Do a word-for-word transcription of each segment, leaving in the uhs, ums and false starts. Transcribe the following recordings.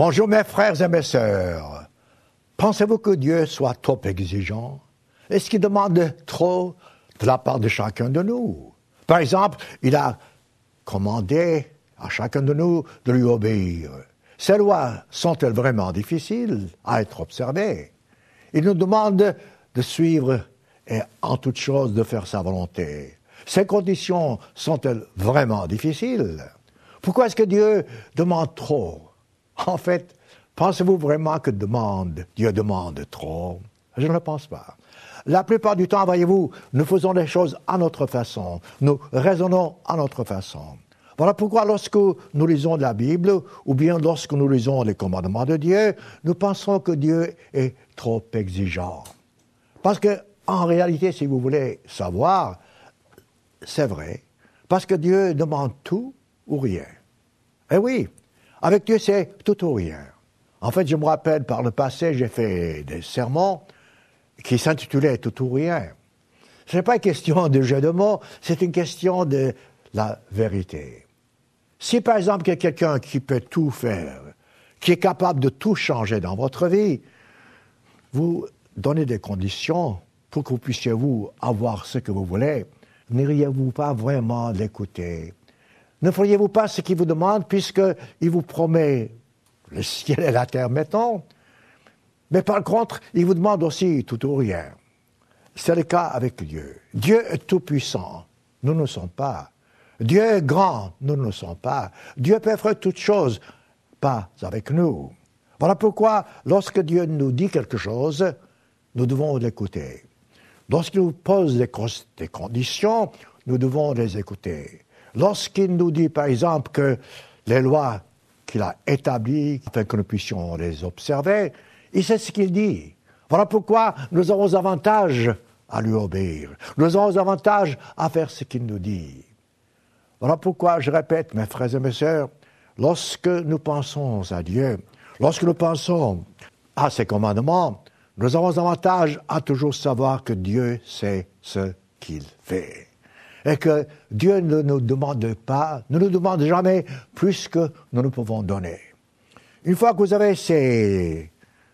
Bonjour mes frères et mes sœurs. Pensez-vous que Dieu soit trop exigeant? Est-ce qu'il demande trop de la part de chacun de nous? Par exemple, il a commandé à chacun de nous de lui obéir. Ces lois sont-elles vraiment difficiles à être observées? Il nous demande de suivre et en toute chose de faire sa volonté. Ces conditions sont-elles vraiment difficiles? Pourquoi est-ce que Dieu demande trop? En fait, pensez-vous vraiment que demande, Dieu demande trop? Je ne le pense pas. La plupart du temps, voyez-vous, nous faisons les choses à notre façon. Nous raisonnons à notre façon. Voilà pourquoi lorsque nous lisons la Bible, ou bien lorsque nous lisons les commandements de Dieu, nous pensons que Dieu est trop exigeant. Parce que, en réalité, si vous voulez savoir, c'est vrai. Parce que Dieu demande tout ou rien. Eh oui, avec Dieu, c'est tout ou rien. En fait, je me rappelle, par le passé, j'ai fait des sermons qui s'intitulaient tout ou rien. Ce n'est pas une question de jeu de mots, c'est une question de la vérité. Si, par exemple, il y a quelqu'un qui peut tout faire, qui est capable de tout changer dans votre vie, vous donnez des conditions pour que vous puissiez vous avoir ce que vous voulez, n'iriez-vous pas vraiment l'écouter? Ne feriez-vous pas ce qu'il vous demande, puisqu'il vous promet le ciel et la terre, mettons? Mais par contre, il vous demande aussi tout ou rien. C'est le cas avec Dieu. Dieu est tout-puissant. Nous ne le sommes pas. Dieu est grand. Nous ne le sommes pas. Dieu peut faire toutes choses, pas avec nous. Voilà pourquoi, lorsque Dieu nous dit quelque chose, nous devons l'écouter. Lorsqu'il nous pose des, des conditions, nous devons les écouter. Lorsqu'il nous dit, par exemple, que les lois qu'il a établies, afin que nous puissions les observer, il sait ce qu'il dit. Voilà pourquoi nous avons avantage à lui obéir. Nous avons avantage à faire ce qu'il nous dit. Voilà pourquoi, je répète, mes frères et mes sœurs, lorsque nous pensons à Dieu, lorsque nous pensons à ses commandements, nous avons avantage à toujours savoir que Dieu sait ce qu'il fait. Et que Dieu ne nous demande pas, ne nous demande jamais plus que nous ne pouvons donner. Une fois que vous avez ces,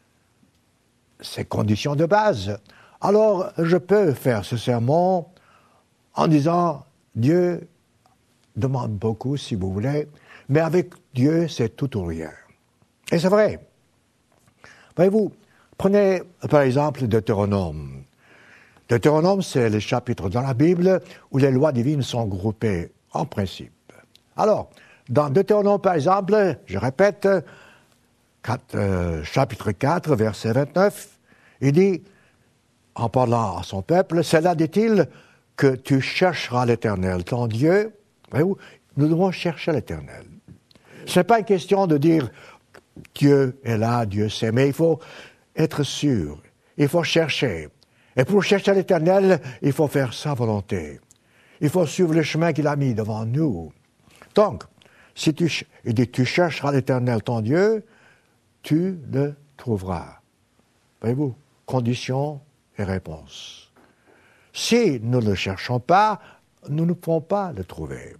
ces conditions de base, alors je peux faire ce sermon en disant Dieu demande beaucoup si vous voulez, mais avec Dieu c'est tout ou rien. Et c'est vrai. Voyez-vous, prenez par exemple Deutéronome. Deutéronome, c'est le chapitre dans la Bible où les lois divines sont groupées en principe. Alors, dans Deutéronome, par exemple, je répète, quatre, euh, chapitre quatre, verset vingt-neuf, il dit, en parlant à son peuple, c'est là, dit-il, que tu chercheras l'Éternel, ton Dieu. Voyez-vous, nous devons chercher l'Éternel. Ce n'est pas une question de dire Dieu est là, Dieu sait, mais il faut être sûr, il faut chercher. Et pour chercher l'Éternel, il faut faire sa volonté. Il faut suivre le chemin qu'il a mis devant nous. Donc, si tu, il dit, tu chercheras l'Éternel, ton Dieu, tu le trouveras. Voyez-vous, condition et réponse. Si nous ne le cherchons pas, nous ne pouvons pas le trouver.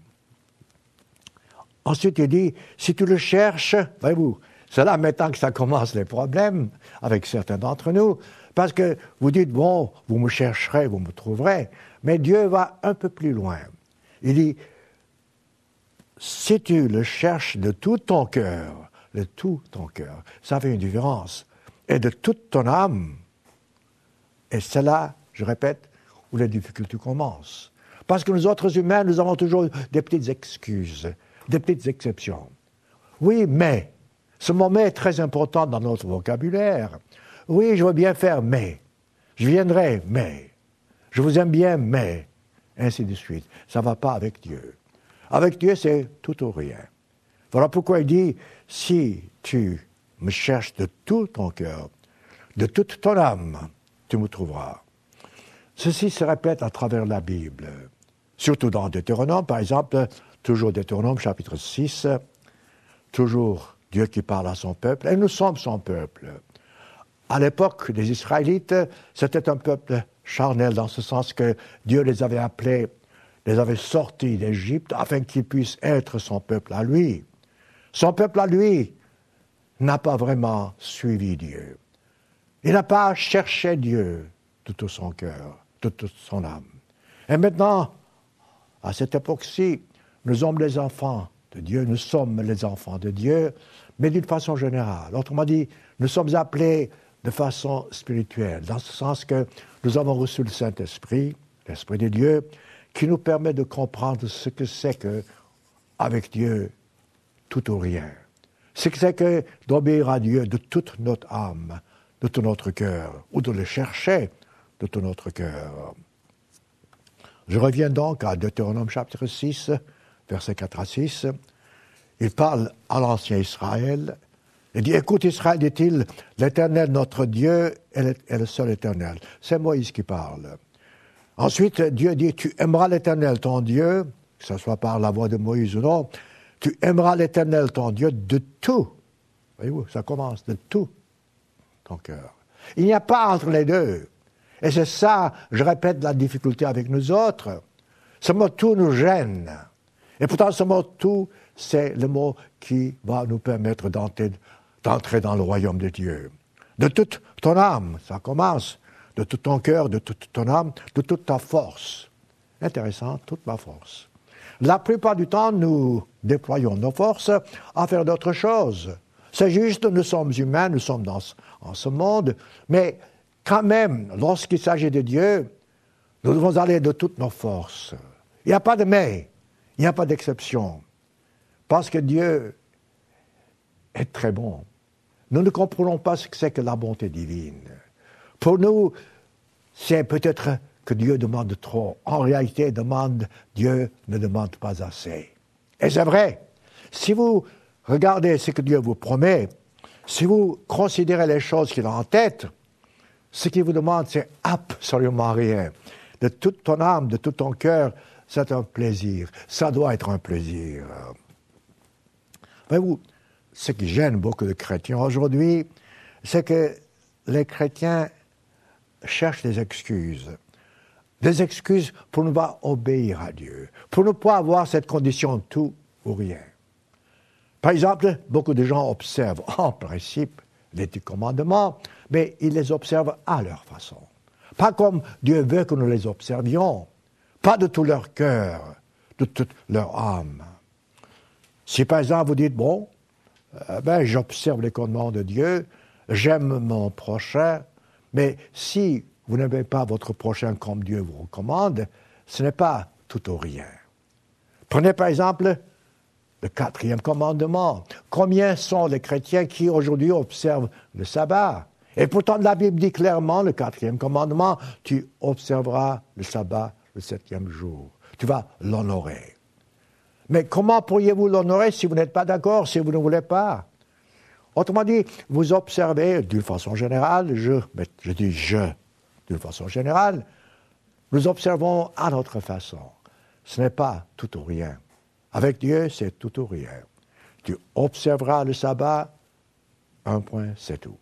Ensuite, il dit, si tu le cherches, voyez-vous, c'est là maintenant que ça commence les problèmes avec certains d'entre nous, parce que vous dites, bon, vous me chercherez, vous me trouverez, mais Dieu va un peu plus loin. Il dit, si tu le cherches de tout ton cœur, de tout ton cœur, ça fait une différence, et de toute ton âme, et c'est là, je répète, où les difficultés commencent. Parce que nous autres humains, nous avons toujours des petites excuses, des petites exceptions. Oui, mais, ce mot « mais » est très important dans notre vocabulaire. Oui, je veux bien faire « mais ». Je viendrai « mais ». Je vous aime bien « mais ». Ainsi de suite. Ça ne va pas avec Dieu. Avec Dieu, c'est tout ou rien. Voilà pourquoi il dit, si tu me cherches de tout ton cœur, de toute ton âme, tu me trouveras. Ceci se répète à travers la Bible. Surtout dans Deutéronome, par exemple, toujours Deutéronome, chapitre six, toujours Dieu qui parle à son peuple, et nous sommes son peuple. À l'époque des Israélites, c'était un peuple charnel, dans ce sens que Dieu les avait appelés, les avait sortis d'Égypte, afin qu'ils puissent être son peuple à lui. Son peuple à lui, n'a pas vraiment suivi Dieu. Il n'a pas cherché Dieu de tout son cœur, de toute son âme. Et maintenant, à cette époque-ci, nous sommes les enfants de Dieu, nous sommes les enfants de Dieu, mais d'une façon générale. Autrement dit, nous sommes appelés de façon spirituelle, dans ce sens que nous avons reçu le Saint-Esprit, l'Esprit de Dieu, qui nous permet de comprendre ce que c'est que, avec Dieu, tout ou rien. Ce que c'est que d'obéir à Dieu de toute notre âme, de tout notre cœur, ou de le chercher de tout notre cœur. Je reviens donc à Deutéronome chapitre six, versets quatre à six. Il parle à l'ancien Israël. Il dit, écoute Israël, dit-il, l'Éternel, notre Dieu, est le seul Éternel. C'est Moïse qui parle. Ensuite, Dieu dit, tu aimeras l'Éternel, ton Dieu, que ce soit par la voix de Moïse ou non, tu aimeras l'Éternel, ton Dieu, de tout. Voyez-vous, ça commence de tout ton cœur. Il n'y a pas entre les deux. Et c'est ça, je répète, la difficulté avec nous autres. Ce mot « tout » nous gêne. Et pourtant, ce mot « tout », c'est le mot qui va nous permettre d'entrer, d'entrer dans le royaume de Dieu. De toute ton âme, ça commence. De tout ton cœur, de toute ton âme, de toute ta force. Intéressant, toute ma force. La plupart du temps, nous déployons nos forces à faire d'autres choses. C'est juste, nous sommes humains, nous sommes dans ce, en ce monde, mais quand même, lorsqu'il s'agit de Dieu, nous devons aller de toutes nos forces. Il n'y a pas de mais, il n'y a pas d'exception. Parce que Dieu est très bon. Nous ne comprenons pas ce que c'est que la bonté divine. Pour nous, c'est peut-être que Dieu demande trop. En réalité, demande, Dieu ne demande pas assez. Et c'est vrai. Si vous regardez ce que Dieu vous promet, si vous considérez les choses qu'il a en tête, ce qu'il vous demande, c'est absolument rien. De toute ton âme, de tout ton cœur, c'est un plaisir. Ça doit être un plaisir. Voyez-vous, ce qui gêne beaucoup de chrétiens aujourd'hui, c'est que les chrétiens cherchent des excuses. Des excuses pour ne pas obéir à Dieu, pour ne pas avoir cette condition tout ou rien. Par exemple, beaucoup de gens observent en principe les dix commandements, mais ils les observent à leur façon. Pas comme Dieu veut que nous les observions, pas de tout leur cœur, de toute leur âme. Si par exemple vous dites, bon, euh, ben, j'observe les commandements de Dieu, j'aime mon prochain, mais si vous n'aimez pas votre prochain comme Dieu vous recommande, ce n'est pas tout ou rien. Prenez par exemple le quatrième commandement. Combien sont les chrétiens qui aujourd'hui observent le sabbat? Et pourtant la Bible dit clairement, le quatrième commandement, tu observeras le sabbat le septième jour. Tu vas l'honorer. Mais comment pourriez-vous l'honorer si vous n'êtes pas d'accord, si vous ne voulez pas? Autrement dit, vous observez d'une façon générale, je, mais je dis je, d'une façon générale, nous observons à notre façon. Ce n'est pas tout ou rien. Avec Dieu, c'est tout ou rien. Tu observeras le sabbat, un point, c'est tout.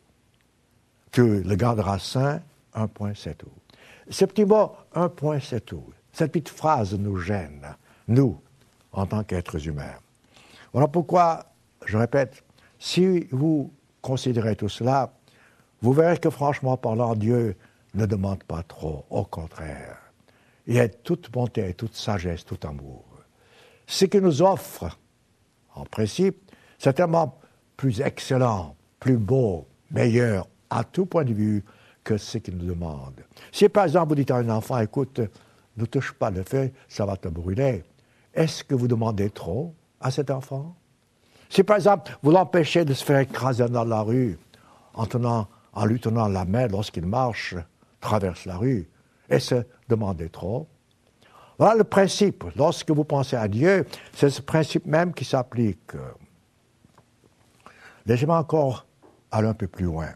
Tu le garderas saint, un point, c'est tout. Ce petit mot, un point, c'est tout. Cette petite phrase nous gêne, nous, en tant qu'êtres humains. Voilà pourquoi, je répète, si vous considérez tout cela, vous verrez que franchement parlant, Dieu ne demande pas trop, au contraire. Il y a toute bonté, toute sagesse, tout amour. Ce qu'il nous offre, en principe, c'est tellement plus excellent, plus beau, meilleur, à tout point de vue, que ce qu'il nous demande. Si par exemple vous dites à un enfant, écoute, ne touche pas le feu, ça va te brûler, est-ce que vous demandez trop à cet enfant? Si par exemple vous l'empêchez de se faire écraser dans la rue, en, tenant, en lui tenant la main lorsqu'il marche, traverse la rue, est-ce que demander trop? Voilà le principe. Lorsque vous pensez à Dieu, c'est ce principe même qui s'applique. Laissez-moi encore aller un peu plus loin.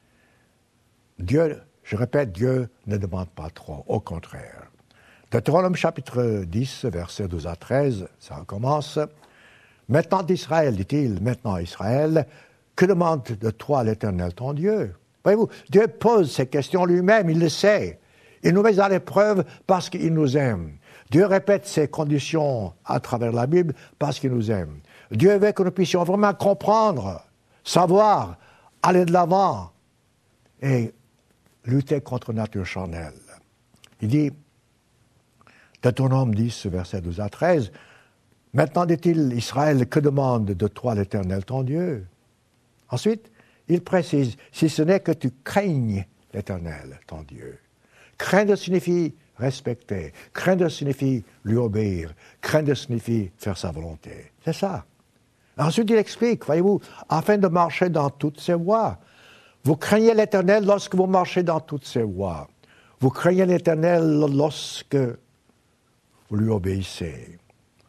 Dieu, je répète, Dieu ne demande pas trop, au contraire. Deutéronome chapitre dix, versets douze à treize, ça commence. « Maintenant d'Israël, dit-il, maintenant Israël, que demande de toi l'Éternel ton Dieu ?» Voyez-vous, Dieu pose ces questions lui-même, il le sait. Il nous met à l'épreuve parce qu'il nous aime. Dieu répète ces conditions à travers la Bible parce qu'il nous aime. Dieu veut que nous puissions vraiment comprendre savoir aller de l'avant et lutter contre la nature charnelle. Il dit, Deutéronome dix, versets douze à treize, « Maintenant, dit-il, Israël, que demande de toi l'Éternel ton Dieu ?» Ensuite, il précise, « Si ce n'est que tu craignes l'Éternel ton Dieu. » Craindre signifie respecter. Craindre signifie lui obéir. Craindre signifie faire sa volonté. C'est ça. Ensuite, il explique, voyez-vous, afin de marcher dans toutes ses voies. Vous craignez l'Éternel lorsque vous marchez dans toutes ses voies. Vous craignez l'Éternel lorsque vous lui obéissez.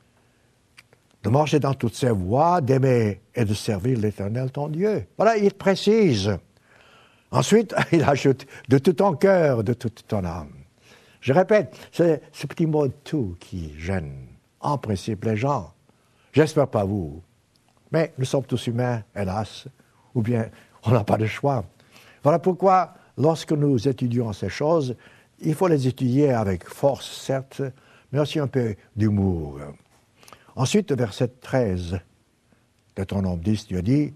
De marcher dans toutes ses voies, d'aimer et de servir l'Éternel ton Dieu. Voilà, il précise. Ensuite, il ajoute, de tout ton cœur, de toute ton âme. Je répète, c'est ce petit mot « tout » qui gêne, en principe, les gens. J'espère pas vous. Mais nous sommes tous humains, hélas, ou bien on n'a pas de choix. Voilà pourquoi, lorsque nous étudions ces choses, il faut les étudier avec force, certes, mais aussi un peu d'humour. Ensuite, verset treize de Deutéronome dix, Dieu dit,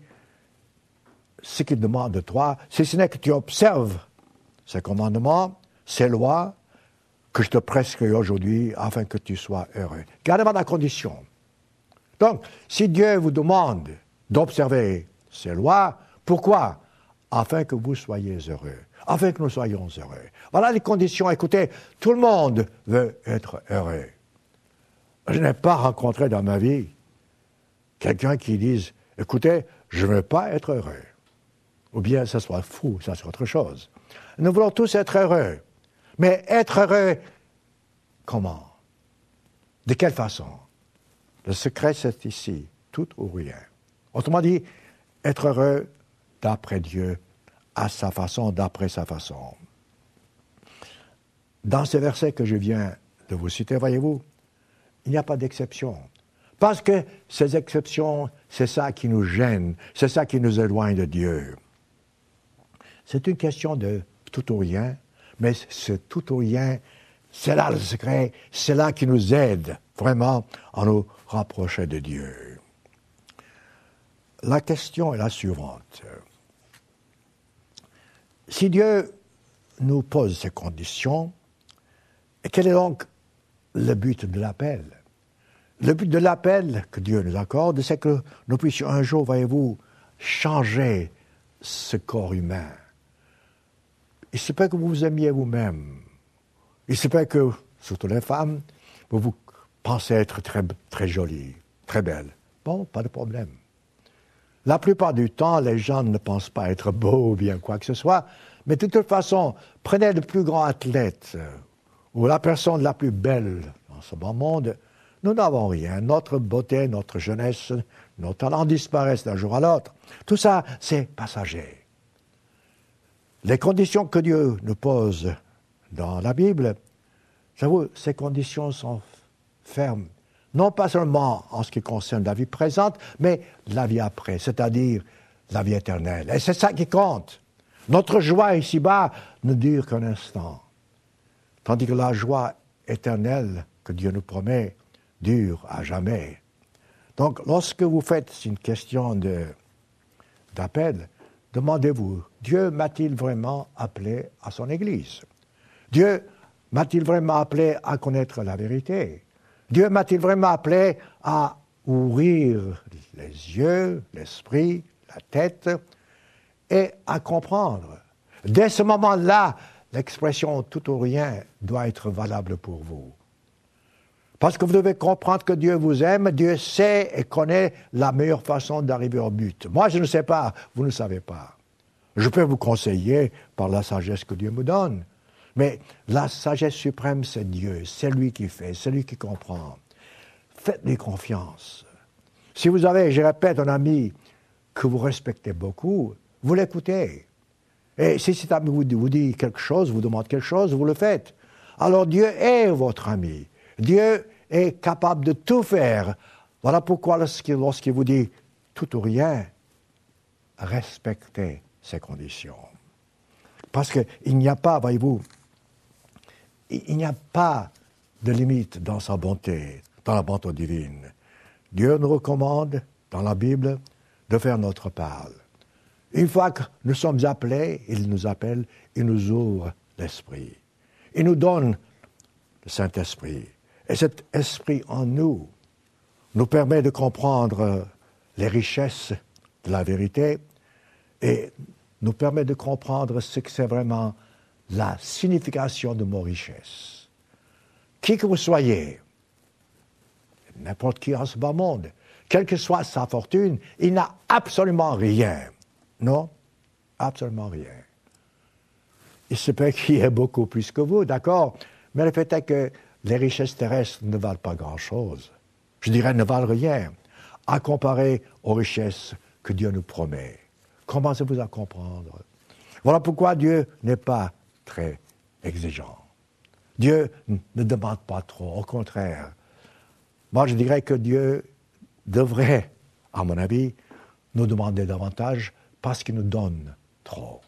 « Ce qu'il demande de toi, si ce n'est que tu observes ces commandements, ces lois, que je te prescris aujourd'hui, afin que tu sois heureux. » Gardez-moi la condition. Donc, si Dieu vous demande d'observer ces lois, pourquoi? Afin que vous soyez heureux, afin que nous soyons heureux. Voilà les conditions. Écoutez, tout le monde veut être heureux. Je n'ai pas rencontré dans ma vie quelqu'un qui dise, écoutez, je ne veux pas être heureux. Ou bien ça soit fou, ça c'est autre chose. Nous voulons tous être heureux. Mais être heureux, comment? De quelle façon? Le secret, c'est ici, tout ou rien. Autrement dit, être heureux d'après Dieu, à sa façon, d'après sa façon. Dans ces versets que je viens de vous citer, voyez-vous, il n'y a pas d'exception. Parce que ces exceptions, c'est ça qui nous gêne, c'est ça qui nous éloigne de Dieu. C'est une question de tout ou rien, mais ce tout ou rien, c'est là le secret, c'est là qui nous aide vraiment à nous rapprocher de Dieu. La question est la suivante. Si Dieu nous pose ces conditions, quel est donc le but de l'appel? Le but de l'appel que Dieu nous accorde, c'est que nous puissions un jour, voyez-vous, changer ce corps humain. Il se peut que vous vous aimiez vous-même. Il se peut que, surtout les femmes, vous vous pensez être très, très jolie, très belle. Bon, pas de problème. La plupart du temps, les gens ne pensent pas être beaux ou bien quoi que ce soit, mais de toute façon, prenez le plus grand athlète ou la personne la plus belle dans ce bon monde, nous n'avons rien. Notre beauté, notre jeunesse, nos talents disparaissent d'un jour à l'autre. Tout ça, c'est passager. Les conditions que Dieu nous pose dans la Bible, j'avoue, ces conditions sont fermes. Non pas seulement en ce qui concerne la vie présente, mais la vie après, c'est-à-dire la vie éternelle. Et c'est ça qui compte. Notre joie ici-bas ne dure qu'un instant, tandis que la joie éternelle que Dieu nous promet dure à jamais. Donc, lorsque vous faites une question de, d'appel, demandez-vous, Dieu m'a-t-il vraiment appelé à son Église? Dieu m'a-t-il vraiment appelé à connaître la vérité? Dieu m'a-t-il vraiment appelé à ouvrir les yeux, l'esprit, la tête et à comprendre? Dès ce moment-là, l'expression « tout ou rien » doit être valable pour vous. Parce que vous devez comprendre que Dieu vous aime, Dieu sait et connaît la meilleure façon d'arriver au but. Moi, je ne sais pas, vous ne savez pas. Je peux vous conseiller par la sagesse que Dieu me donne. Mais la sagesse suprême, c'est Dieu, c'est lui qui fait, c'est lui qui comprend. Faites-lui confiance. Si vous avez, je répète, un ami que vous respectez beaucoup, vous l'écoutez. Et si cet ami vous dit, vous dit quelque chose, vous demande quelque chose, vous le faites. Alors Dieu est votre ami. Dieu est capable de tout faire. Voilà pourquoi lorsqu'il, lorsqu'il vous dit tout ou rien, respectez ces conditions. Parce qu'il n'y a pas, voyez-vous, il n'y a pas de limite dans sa bonté, dans la bonté divine. Dieu nous recommande, dans la Bible, de faire notre part. Une fois que nous sommes appelés, il nous appelle, il nous ouvre l'esprit. Il nous donne le Saint-Esprit. Et cet esprit en nous nous permet de comprendre les richesses de la vérité et nous permet de comprendre ce que c'est vraiment la signification de nos richesses. Qui que vous soyez, n'importe qui en ce bas monde, quelle que soit sa fortune, il n'a absolument rien. Non, absolument rien. Il se peut qu'il y ait beaucoup plus que vous, d'accord, mais le fait est que les richesses terrestres ne valent pas grand-chose. Je dirais ne valent rien à comparer aux richesses que Dieu nous promet. Commencez-vous à comprendre. Voilà pourquoi Dieu n'est pas très exigeant. Dieu ne demande pas trop, au contraire. Moi, je dirais que Dieu devrait, à mon avis, nous demander davantage parce qu'il nous donne trop.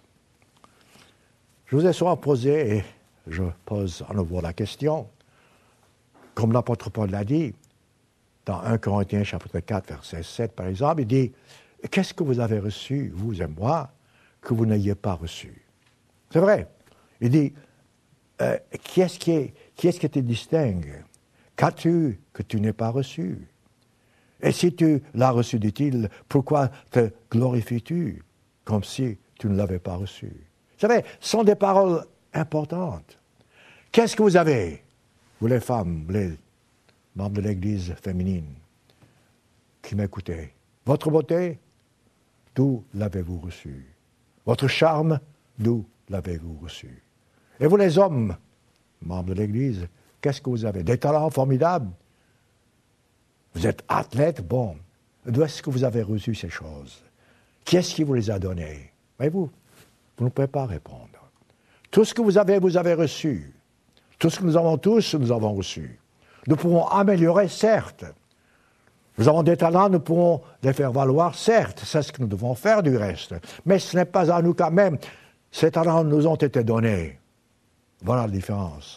Je vous ai souvent posé, et je pose à nouveau la question, comme l'apôtre Paul l'a dit, dans premier Corinthiens chapitre quatre, verset sept, par exemple, il dit « Qu'est-ce que vous avez reçu, vous et moi, que vous n'ayez pas reçu ?» C'est vrai. Il dit euh, « Qui est-ce qui, est, qui est-ce qui te distingue? Qu'as-tu que tu n'aies pas reçu? Et si tu l'as reçu, dit-il, pourquoi te glorifies-tu comme si tu ne l'avais pas reçu? » Vous savez, ce sont des paroles importantes. Qu'est-ce que vous avez, vous les femmes, les membres de l'Église féminine, qui m'écoutez? Votre beauté, d'où l'avez-vous reçu? Votre charme, d'où l'avez-vous reçu? Et vous les hommes, membres de l'Église, qu'est-ce que vous avez? Des talents formidables? Vous êtes athlète? Bon. D'où est-ce que vous avez reçu ces choses? Qui est-ce qui vous les a données? Voyez-vous, vous ne pouvez pas répondre. Tout ce que vous avez, vous avez reçu. Tout ce que nous avons tous, nous avons reçu. Nous pouvons améliorer, certes. Nous avons des talents, nous pouvons les faire valoir, certes. C'est ce que nous devons faire du reste. Mais ce n'est pas à nous quand même. Ces talents nous ont été donnés. Voilà la différence.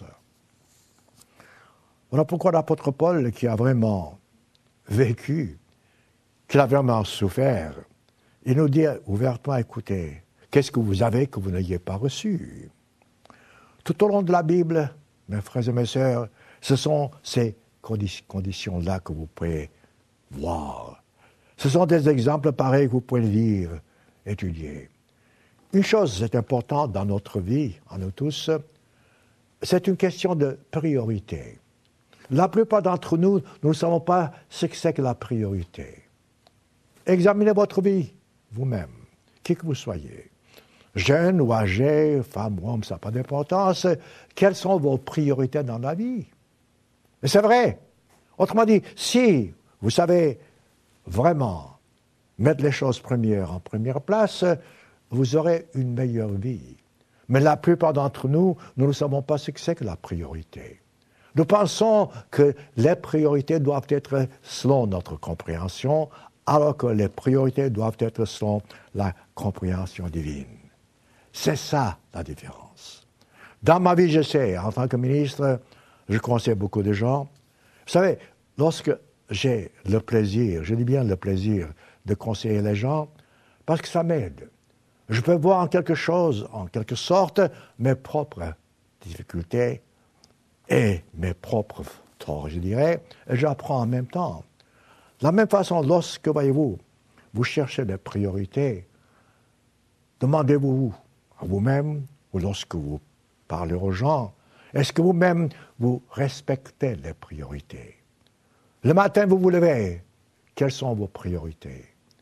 Voilà pourquoi l'apôtre Paul, qui a vraiment vécu, qui a vraiment souffert, il nous dit ouvertement, écoutez, qu'est-ce que vous avez que vous n'ayez pas reçu? Tout au long de la Bible, mes frères et mes sœurs, ce sont ces condi- conditions-là que vous pouvez voir. Ce sont des exemples pareils que vous pouvez lire, étudier. Une chose est importante dans notre vie, à nous tous, c'est une question de priorité. La plupart d'entre nous, nous ne savons pas ce que c'est que la priorité. Examinez votre vie, vous-même, qui que vous soyez. Jeune ou âgé, femme ou homme, ça n'a pas d'importance. Quelles sont vos priorités dans la vie? Et c'est vrai. Autrement dit, si vous savez vraiment mettre les choses premières en première place, vous aurez une meilleure vie. Mais la plupart d'entre nous, nous ne savons pas ce que c'est que la priorité. Nous pensons que les priorités doivent être selon notre compréhension, alors que les priorités doivent être selon la compréhension divine. C'est ça la différence. Dans ma vie, je sais, en tant que ministre, je conseille beaucoup de gens. Vous savez, lorsque j'ai le plaisir, je dis bien le plaisir, de conseiller les gens, parce que ça m'aide. Je peux voir en quelque chose, en quelque sorte, mes propres difficultés et mes propres torts, je dirais, et j'apprends en même temps. De la même façon, lorsque, voyez-vous, vous cherchez des priorités, demandez-vous à vous-même, ou lorsque vous parlez aux gens, est-ce que vous-même, vous respectez les priorités? Le matin, vous vous levez, quelles sont vos priorités?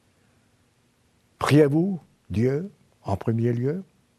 Priez-vous Dieu en premier lieu?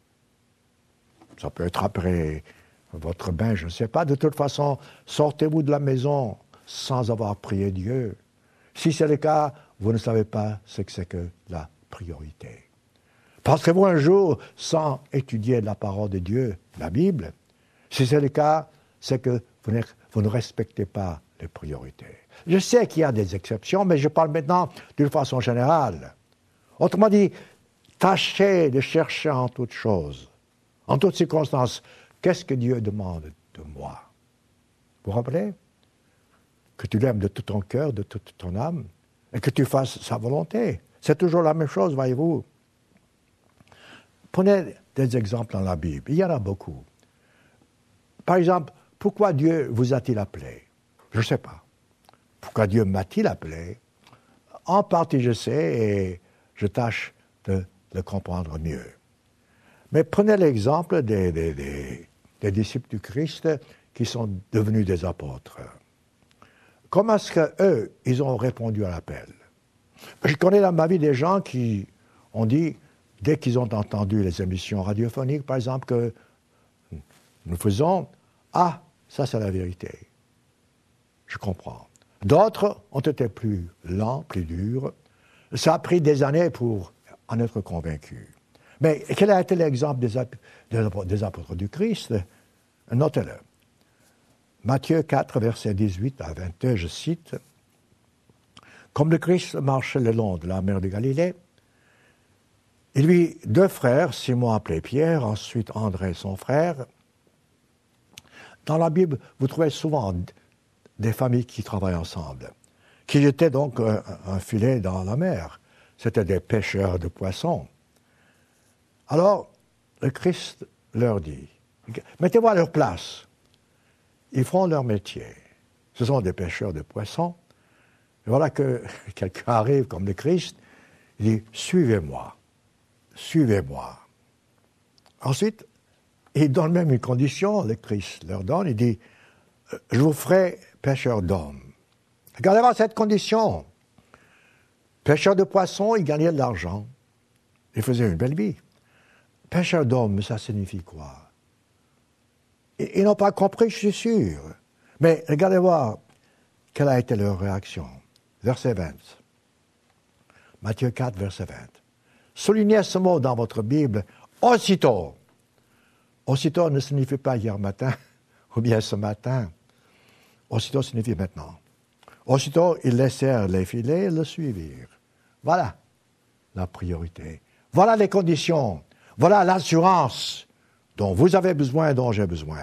Ça peut être après votre bain, je ne sais pas. De toute façon, sortez-vous de la maison sans avoir prié Dieu. Si c'est le cas, vous ne savez pas ce que c'est que la priorité. Passerez-vous un jour sans étudier la parole de Dieu, la Bible? Si c'est le cas, c'est que vous ne, vous ne respectez pas les priorités. Je sais qu'il y a des exceptions, mais je parle maintenant d'une façon générale. Autrement dit, tâchez de chercher en toutes choses, en toutes circonstances, qu'est-ce que Dieu demande de moi? Vous vous rappelez? Que tu l'aimes de tout ton cœur, de toute ton âme, et que tu fasses sa volonté. C'est toujours la même chose, voyez-vous. Prenez des exemples dans la Bible. Il y en a beaucoup. Par exemple, pourquoi Dieu vous a-t-il appelé? Je ne sais pas. Pourquoi Dieu m'a-t-il appelé? En partie, je sais et je tâche de le comprendre mieux. Mais prenez l'exemple des, des, des, des disciples du Christ qui sont devenus des apôtres. Comment est-ce qu'eux, ils ont répondu à l'appel? Je connais dans ma vie des gens qui ont dit, dès qu'ils ont entendu les émissions radiophoniques, par exemple, que nous faisons, ah, ça c'est la vérité. Je comprends. D'autres ont été plus lents, plus durs. Ça a pris des années pour en être convaincus. Mais quel a été l'exemple des, ap- des apôtres du Christ? Notez-le. Matthieu quatre, versets dix-huit à vingt-deux, je cite, « Comme le Christ marchait le long de la mer de Galilée, il vit deux frères, Simon appelé Pierre, ensuite André son frère. » Dans la Bible, vous trouvez souvent des familles qui travaillent ensemble, qui jetaient donc un, un filet dans la mer. C'était des pêcheurs de poissons. Alors, le Christ leur dit, mettez-vous à leur place. Ils font leur métier. Ce sont des pêcheurs de poissons. Et voilà que quelqu'un arrive comme le Christ, il dit, suivez-moi, suivez-moi. Ensuite, il donne même une condition, le Christ leur donne, il dit, je vous ferai pêcheurs d'hommes. Regardez-moi cette condition. Pêcheurs de poissons, ils gagnaient de l'argent. Ils faisaient une belle vie. Pêcheurs d'hommes, ça signifie quoi? Ils n'ont pas compris, je suis sûr. Mais regardez voir quelle a été leur réaction. Verset vingt. Matthieu quatre, verset vingt. Soulignez ce mot dans votre Bible, aussitôt. Aussitôt ne signifie pas hier matin ou bien ce matin. Aussitôt signifie maintenant. Aussitôt, ils laissèrent les filets et le suivirent. Voilà la priorité. Voilà les conditions. Voilà l'assurance dont vous avez besoin et dont j'ai besoin.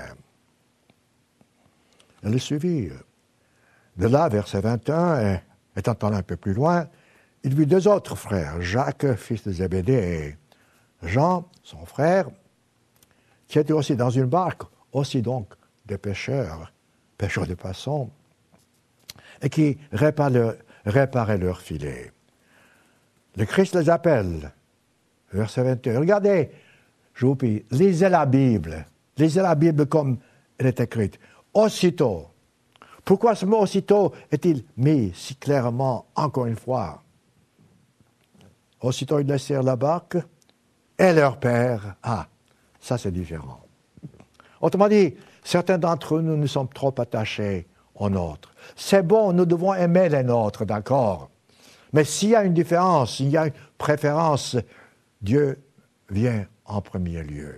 Et le suivirent. De là, verset vingt et un, étant allé un peu plus loin, il vit deux autres frères, Jacques, fils de Zébédée, et Jean, son frère, qui étaient aussi dans une barque, aussi donc des pêcheurs, pêcheurs de poissons, et qui réparaient, réparaient leurs filets. Le Christ les appelle, verset vingt et un. Regardez, je vous prie, lisez la Bible, lisez la Bible comme elle est écrite. Aussitôt. Pourquoi ce mot aussitôt est-il mis si clairement, encore une fois? Aussitôt ils laissèrent la barque et leur père. Ah, ça c'est différent. Autrement dit, certains d'entre nous, nous sommes trop attachés aux nôtres. C'est bon, nous devons aimer les nôtres, d'accord. Mais s'il y a une différence, s'il y a une préférence, Dieu vient en premier lieu.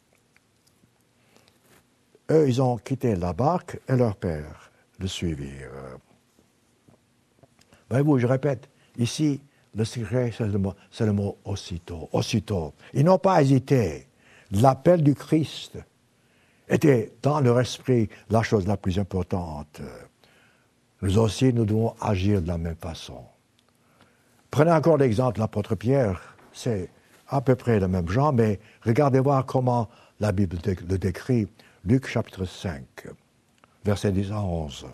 Eux, ils ont quitté la barque et leur père le suivirent. Voyez-vous, je répète, ici, le secret, c'est le mot, c'est le mot aussitôt, aussitôt. Ils n'ont pas hésité. L'appel du Christ était dans leur esprit la chose la plus importante. Nous aussi, nous devons agir de la même façon. Prenez encore l'exemple de l'apôtre Pierre, c'est à peu près le même genre, mais regardez voir comment la Bible le décrit. Luc chapitre cinq, versets dix à onze.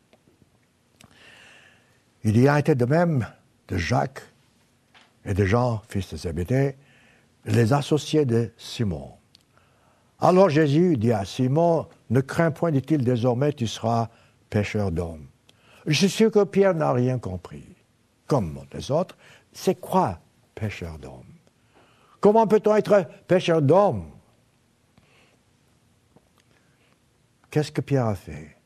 Il y a été de même de Jacques et de Jean, fils de Zébédée, les associés de Simon. Alors Jésus dit à Simon, « Ne crains point, dit-il, désormais tu seras pêcheur d'hommes. » Je suis sûr que Pierre n'a rien compris. Comme les autres, c'est quoi pêcheur d'hommes? Comment peut-on être pêcheur d'hommes? Qu'est-ce que Pierre a fait?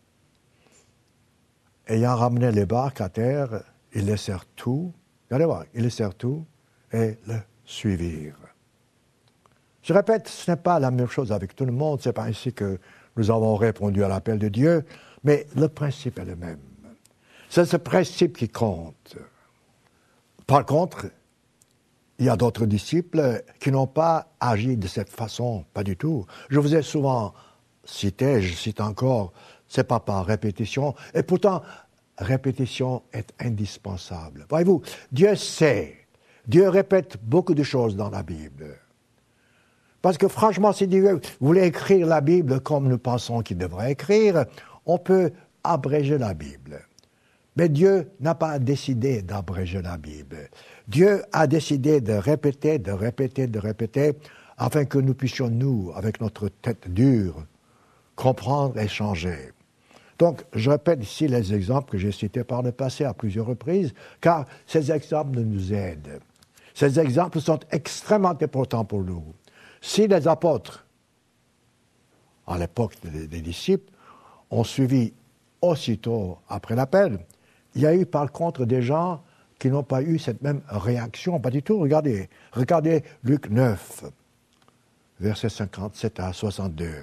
Ayant ramené les barques à terre, ils laissèrent tout, regardez voir, ils laissèrent tout et le suivirent. Je répète, ce n'est pas la même chose avec tout le monde, ce n'est pas ainsi que nous avons répondu à l'appel de Dieu, mais le principe est le même. C'est ce principe qui compte. Par contre, il y a d'autres disciples qui n'ont pas agi de cette façon, pas du tout. Je vous ai souvent cité, je cite encore, c'est pas par répétition, et pourtant, répétition est indispensable. Voyez-vous, Dieu sait, Dieu répète beaucoup de choses dans la Bible. Parce que franchement, si Dieu voulait écrire la Bible comme nous pensons qu'il devrait écrire, on peut abréger la Bible. Mais Dieu n'a pas décidé d'abréger la Bible. Dieu a décidé de répéter, de répéter, de répéter, afin que nous puissions, nous, avec notre tête dure, comprendre et changer. Donc, je répète ici les exemples que j'ai cités par le passé à plusieurs reprises, car ces exemples nous aident. Ces exemples sont extrêmement importants pour nous. Si les apôtres, à l'époque des, des disciples, ont suivi aussitôt après l'appel, il y a eu par contre des gens qui n'ont pas eu cette même réaction, pas du tout. Regardez, regardez Luc neuf, versets cinquante-sept à soixante-deux.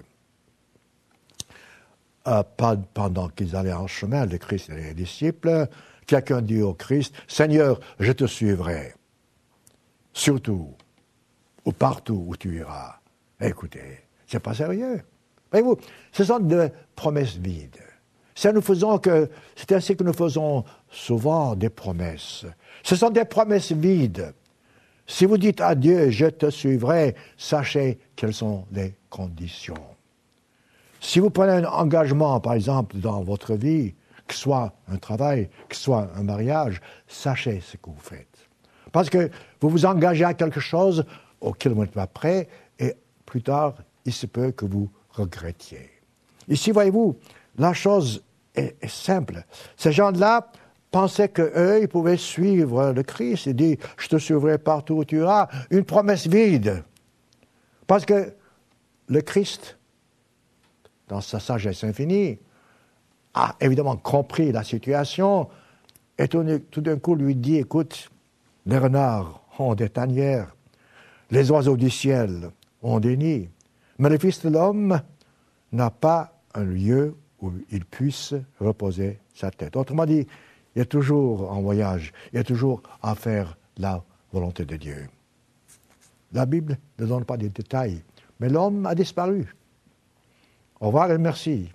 Euh, pendant qu'ils allaient en chemin, le Christ et les disciples, quelqu'un dit au Christ, « Seigneur, je te suivrai, surtout, ou partout où tu iras. » Écoutez, c'est pas sérieux. Voyez-vous, ce sont des promesses vides. Ça nous faisons que, c'est ainsi que nous faisons souvent des promesses. Ce sont des promesses vides. Si vous dites à Dieu, je te suivrai, sachez quelles sont les conditions. Si vous prenez un engagement, par exemple, dans votre vie, que ce soit un travail, que ce soit un mariage, sachez ce que vous faites. Parce que vous vous engagez à quelque chose auquel vous n'êtes pas prêt, et plus tard, il se peut que vous regrettiez. Ici, voyez-vous, la chose est, est simple. Ces gens-là pensaient qu'eux, ils pouvaient suivre le Christ. Il dit, je te suivrai partout où tu iras. Une promesse vide. Parce que le Christ, dans sa sagesse infinie, a évidemment compris la situation et tout, tout d'un coup lui dit, écoute, les renards ont des tanières, les oiseaux du ciel ont des nids, mais le Fils de l'homme n'a pas un lieu où il puisse reposer sa tête. Autrement dit, il est toujours en voyage, il est toujours à faire la volonté de Dieu. La Bible ne donne pas des détails, mais l'homme a disparu. Au revoir et merci.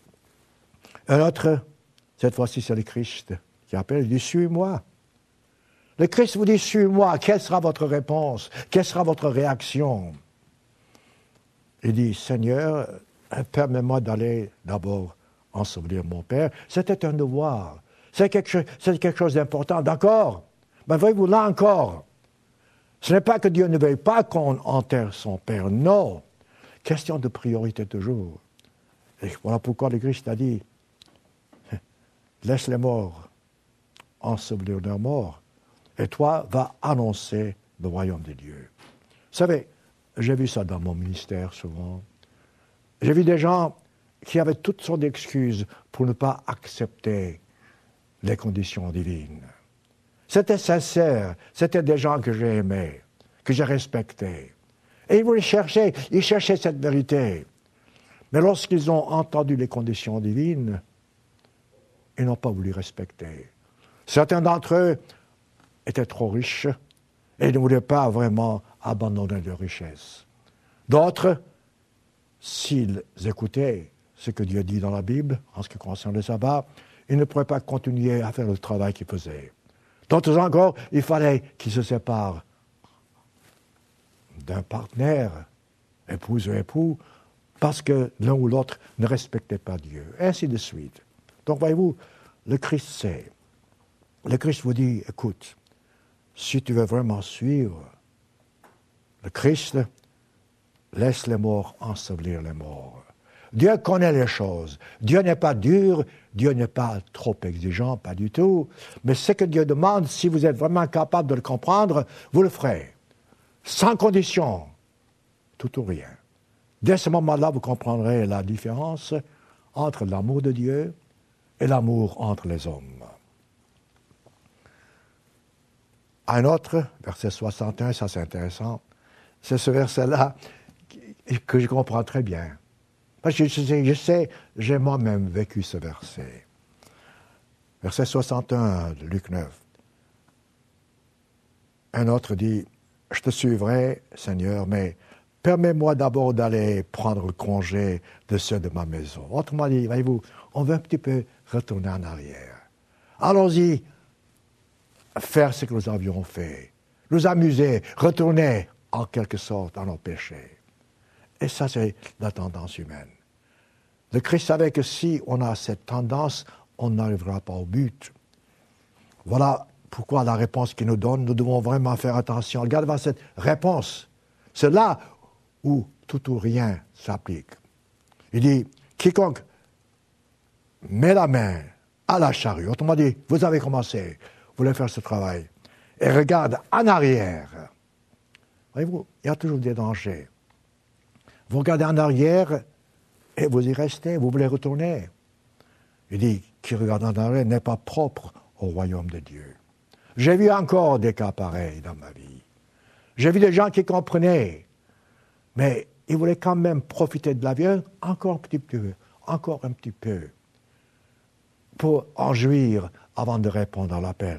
Un autre, cette fois-ci c'est le Christ, qui appelle, il dit, suis-moi. Le Christ vous dit, suis-moi, quelle sera votre réponse? Quelle sera votre réaction? Il dit, Seigneur, permets-moi d'aller d'abord ensevelir mon Père. C'était un devoir. C'est quelque chose, c'est quelque chose d'important. D'accord? Mais voyez-vous, là encore, ce n'est pas que Dieu ne veuille pas qu'on enterre son Père. Non. Question de priorité toujours. Et voilà pourquoi le Christ a dit, laisse les morts ensevelir leurs morts, et toi, va annoncer le royaume de Dieu. Vous savez, j'ai vu ça dans mon ministère souvent. J'ai vu des gens qui avaient toutes sortes d'excuses pour ne pas accepter les conditions divines. C'était sincère, c'était des gens que j'ai aimés, que j'ai respectés. Et ils voulaient chercher, ils cherchaient cette vérité. Mais lorsqu'ils ont entendu les conditions divines, ils n'ont pas voulu respecter. Certains d'entre eux étaient trop riches et ne voulaient pas vraiment abandonner leurs richesses. D'autres, s'ils écoutaient ce que Dieu dit dans la Bible en ce qui concerne le sabbat, ils ne pourraient pas continuer à faire le travail qu'ils faisaient. D'autres encore, il fallait qu'ils se séparent d'un partenaire, épouse ou époux, parce que l'un ou l'autre ne respectait pas Dieu, et ainsi de suite. Donc, voyez-vous, le Christ sait. Le Christ vous dit, écoute, si tu veux vraiment suivre le Christ, laisse les morts ensevelir les morts. Dieu connaît les choses. Dieu n'est pas dur, Dieu n'est pas trop exigeant, pas du tout. Mais ce que Dieu demande, si vous êtes vraiment capable de le comprendre, vous le ferez. Sans condition, tout ou rien. Dès ce moment-là, vous comprendrez la différence entre l'amour de Dieu et l'amour entre les hommes. Un autre, verset soixante et un, ça c'est intéressant, c'est ce verset-là que je comprends très bien. Parce que je sais, je sais, j'ai moi-même vécu ce verset. Verset soixante et un de Luc neuf. Un autre dit, « Je te suivrai, Seigneur, mais permets-moi d'abord d'aller prendre congé de ceux de ma maison. » Autrement dit, voyez-vous, on veut un petit peu retourner en arrière. Allons-y, faire ce que nous avions fait, nous amuser, retourner en quelque sorte à nos péchés. Et ça, c'est la tendance humaine. Le Christ savait que si on a cette tendance, on n'arrivera pas au but. Voilà pourquoi la réponse qu'il nous donne, nous devons vraiment faire attention. Regardez cette réponse. C'est là où tout ou rien s'applique. Il dit, quiconque met la main à la charrue, autrement dit, vous avez commencé, vous voulez faire ce travail, et regarde en arrière. Voyez-vous, il y a toujours des dangers. Vous regardez en arrière et vous y restez, vous voulez retourner. Il dit, qui regarde en arrière n'est pas propre au royaume de Dieu. J'ai vu encore des cas pareils dans ma vie. J'ai vu des gens qui comprenaient, mais ils voulaient quand même profiter de la vie encore un petit peu, encore un petit peu, pour en jouir avant de répondre à l'appel.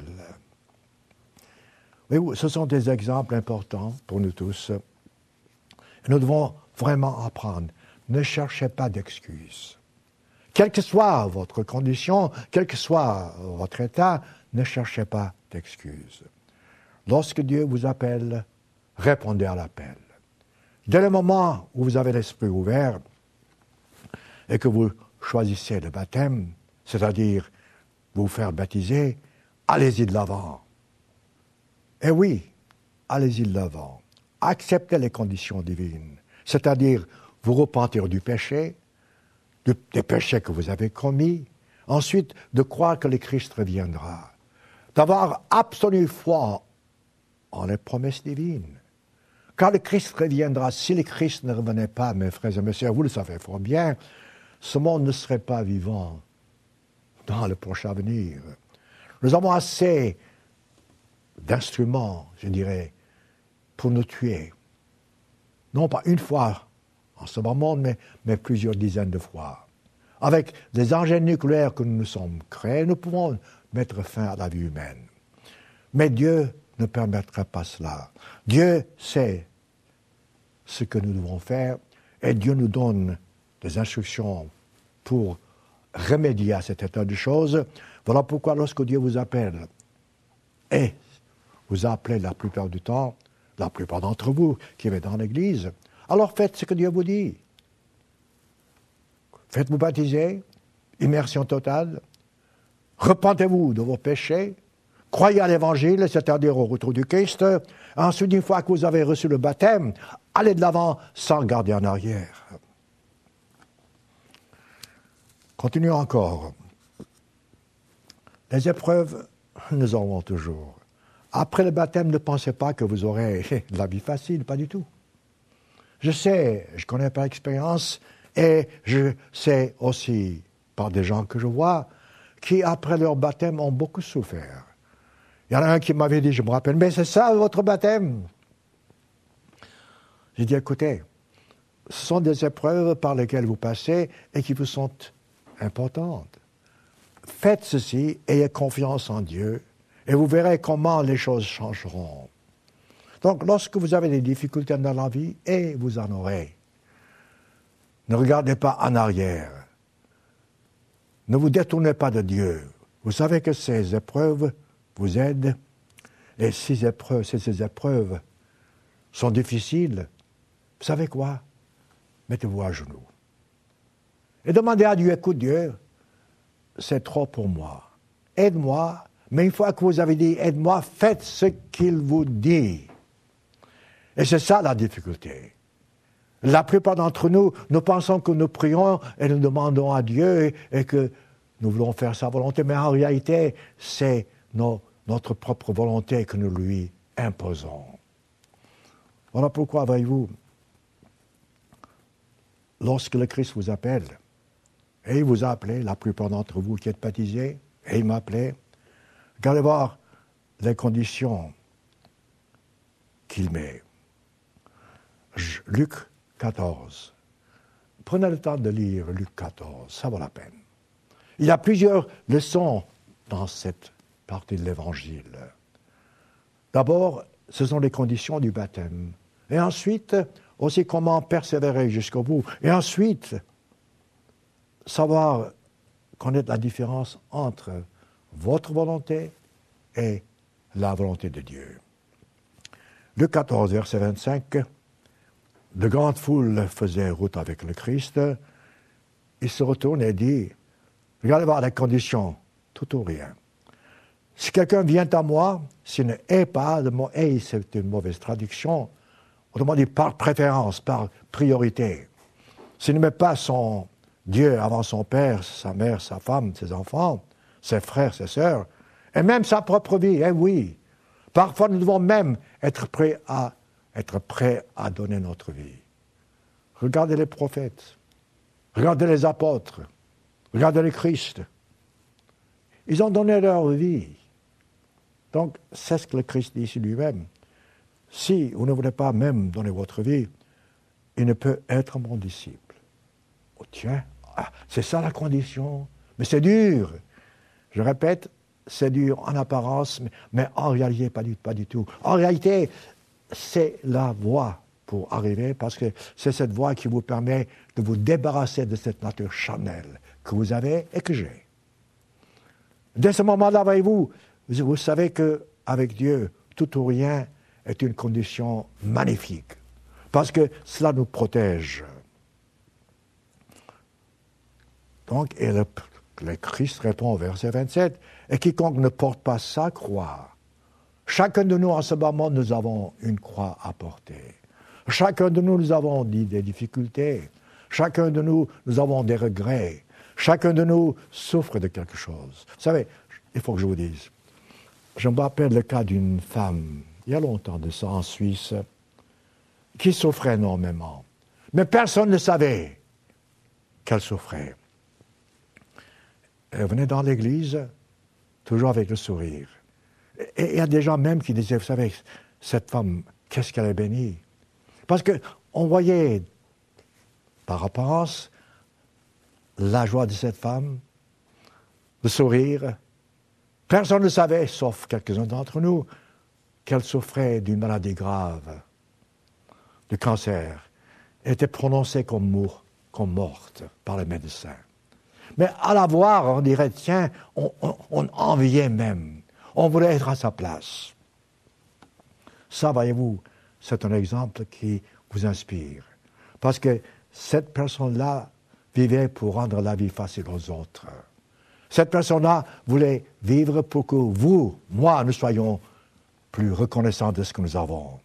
Voyez-vous, ce sont des exemples importants pour nous tous. Nous devons vraiment apprendre. Ne cherchez pas d'excuses. Quelle que soit votre condition, quel que soit votre état, ne cherchez pas d'excuses. Lorsque Dieu vous appelle, répondez à l'appel. Dès le moment où vous avez l'esprit ouvert et que vous choisissez le baptême, c'est-à-dire vous faire baptiser, allez-y de l'avant. Et oui, allez-y de l'avant. Acceptez les conditions divines, c'est-à-dire vous repentir du péché, du, des péchés que vous avez commis, ensuite de croire que le Christ reviendra, d'avoir absolue foi en les promesses divines. Quand le Christ reviendra, si le Christ ne revenait pas, mes frères et mes sœurs, vous le savez fort bien, ce monde ne serait pas vivant dans le prochain avenir. Nous avons assez d'instruments, je dirais, pour nous tuer. Non pas une fois en ce monde, mais, mais plusieurs dizaines de fois. Avec les engins nucléaires que nous nous sommes créés, nous pouvons mettre fin à la vie humaine. Mais Dieu ne permettra pas cela. Dieu sait ce que nous devons faire et Dieu nous donne des instructions pour remédier à cet état de choses. Voilà pourquoi lorsque Dieu vous appelle, et vous appelez la plupart du temps, la plupart d'entre vous qui êtes dans l'Église, alors faites ce que Dieu vous dit. Faites-vous baptiser, immersion totale, repentez-vous de vos péchés, croyez à l'Évangile, c'est-à-dire au retour du Christ. Ensuite, une fois que vous avez reçu le baptême, allez de l'avant sans regarder en arrière. Continuons encore. Les épreuves, nous en avons toujours. Après le baptême, ne pensez pas que vous aurez la vie facile, pas du tout. Je sais, je connais par expérience, et je sais aussi par des gens que je vois, qui après leur baptême ont beaucoup souffert. Il y en a un qui m'avait dit, je me rappelle, mais c'est ça votre baptême? J'ai dit, écoutez, ce sont des épreuves par lesquelles vous passez et qui vous sont importantes. Faites ceci, ayez confiance en Dieu, et vous verrez comment les choses changeront. Donc, lorsque vous avez des difficultés dans la vie, et vous en aurez, ne regardez pas en arrière. Ne vous détournez pas de Dieu. Vous savez que ces épreuves vous aident, et si ces épreuves, si ces épreuves sont difficiles, vous savez quoi? Mettez-vous à genoux. Et demandez à Dieu, écoute Dieu, c'est trop pour moi. Aide-moi, mais une fois que vous avez dit aide-moi, faites ce qu'il vous dit. Et c'est ça la difficulté. La plupart d'entre nous, nous pensons que nous prions et nous demandons à Dieu et, et que nous voulons faire sa volonté, mais en réalité, c'est nos, notre propre volonté que nous lui imposons. Voilà pourquoi, voyez-vous, lorsque le Christ vous appelle, et il vous a appelé, la plupart d'entre vous qui êtes baptisés, et il m'a appelé, regardez voir les conditions qu'il met. Luc quatorze. Prenez le temps de lire Luc quatorze, ça vaut la peine. Il y a plusieurs leçons dans cette partie de l'Évangile. D'abord, ce sont les conditions du baptême. Et ensuite, aussi comment persévérer jusqu'au bout. Et ensuite, savoir connaître la différence entre votre volonté et la volonté de Dieu. Luc quatorze, verset vingt-cinq. de grandes foules faisaient route avec le Christ, il se retourne et dit, regardez voir la condition, tout ou rien. Si quelqu'un vient à moi, s'il ne hait pas, le mot hait, c'est une mauvaise traduction, autrement dit par préférence, par priorité. S'il ne met pas son Dieu avant son père, sa mère, sa femme, ses enfants, ses frères, ses sœurs, et même sa propre vie, eh oui. Parfois, nous devons même être prêts à, être prêts à donner notre vie. Regardez les prophètes, regardez les apôtres, regardez le Christ. Ils ont donné leur vie. Donc, c'est ce que le Christ dit ici lui-même. Si vous ne voulez pas même donner votre vie, il ne peut être mon disciple. Oh tiens, ah, c'est ça la condition. Mais c'est dur. Je répète, c'est dur en apparence, mais, mais en réalité, pas du, pas du tout. En réalité, c'est la voie pour arriver, parce que c'est cette voie qui vous permet de vous débarrasser de cette nature charnelle que vous avez et que j'ai. Dès ce moment-là, voyez-vous, vous, vous savez qu'avec Dieu, tout ou rien est une condition magnifique, parce que cela nous protège. Donc, et le, le Christ répond au verset vingt-sept, « Et quiconque ne porte pas sa croix, chacun de nous en ce moment, nous avons une croix à porter. Chacun de nous, nous avons dit des difficultés. Chacun de nous, nous avons des regrets. Chacun de nous souffre de quelque chose. Vous savez, il faut que je vous dise, je me rappelle le cas d'une femme, il y a longtemps de ça en Suisse, qui souffrait énormément. Mais personne ne savait qu'elle souffrait. Elle venait dans l'église, toujours avec le sourire. Et il y a des gens même qui disaient, vous savez, cette femme, qu'est-ce qu'elle est bénie. Parce qu'on voyait, par apparence, la joie de cette femme, le sourire. Personne ne savait, sauf quelques-uns d'entre nous, qu'elle souffrait d'une maladie grave, du cancer. Elle était prononcée comme, mour, comme morte par les médecins. Mais à la voir, on dirait, tiens, on, on, on enviait même. On voulait être à sa place. Ça, voyez-vous, c'est un exemple qui vous inspire. Parce que cette personne-là vivait pour rendre la vie facile aux autres. Cette personne-là voulait vivre pour que vous, moi, nous soyons plus reconnaissants de ce que nous avons.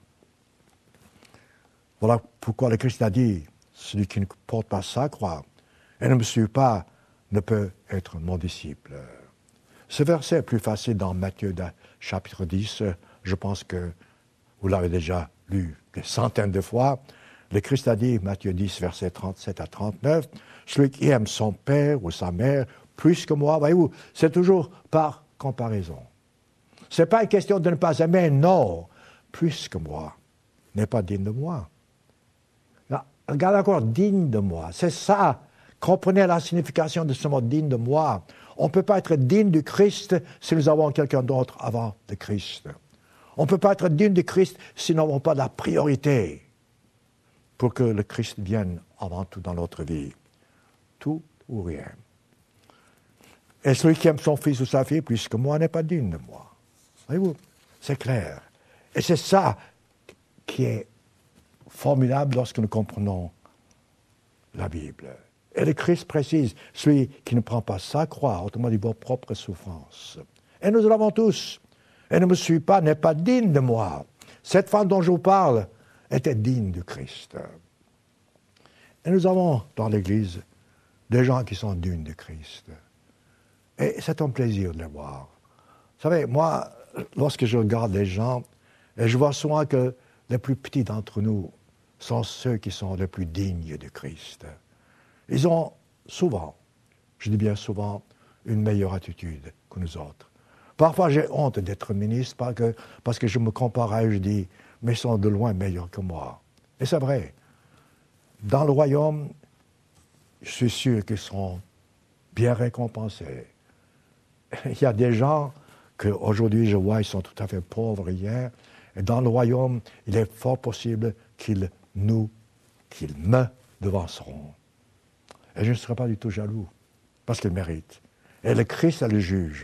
Voilà pourquoi le Christ a dit, celui qui ne porte pas sa croix et ne me suit pas ne peut être mon disciple. Ce verset est plus facile dans Matthieu chapitre dix. Je pense que vous l'avez déjà lu des centaines de fois. Le Christ a dit, Matthieu dix, versets trente-sept à trente-neuf, « Celui qui aime son père ou sa mère plus que moi, voyez-vous, c'est toujours par comparaison. Ce n'est pas une question de ne pas aimer, non, plus que moi, n'est pas digne de moi. » Regarde encore, digne de moi, c'est ça. Comprenez la signification de ce mot digne de moi. On ne peut pas être digne du Christ si nous avons quelqu'un d'autre avant le Christ. On ne peut pas être digne du Christ si nous n'avons pas de la priorité pour que le Christ vienne avant tout dans notre vie. Tout ou rien. Et celui qui aime son fils ou sa fille plus que moi n'est pas digne de moi. Voyez-vous, c'est clair. Et c'est ça qui est formidable lorsque nous comprenons la Bible. Et le Christ précise, celui qui ne prend pas sa croix, autrement dit vos propres souffrances. Et nous l'avons tous. Et ne me suit pas, n'est pas digne de moi. Cette femme dont je vous parle était digne du Christ. Et nous avons dans l'Église des gens qui sont dignes du Christ. Et c'est un plaisir de les voir. Vous savez, moi, lorsque je regarde les gens, et je vois souvent que les plus petits d'entre nous sont ceux qui sont les plus dignes du Christ. Ils ont souvent, je dis bien souvent, une meilleure attitude que nous autres. Parfois, j'ai honte d'être ministre parce que, parce que je me compare à eux, je dis, mais ils sont de loin meilleurs que moi. Et c'est vrai. Dans le royaume, je suis sûr qu'ils seront bien récompensés. Il y a des gens qu'aujourd'hui, je vois, ils sont tout à fait pauvres hier. Et dans le royaume, il est fort possible qu'ils nous, qu'ils me devanceront. Et je ne serai pas du tout jaloux, parce qu'ils méritent. Et le Christ est le juge.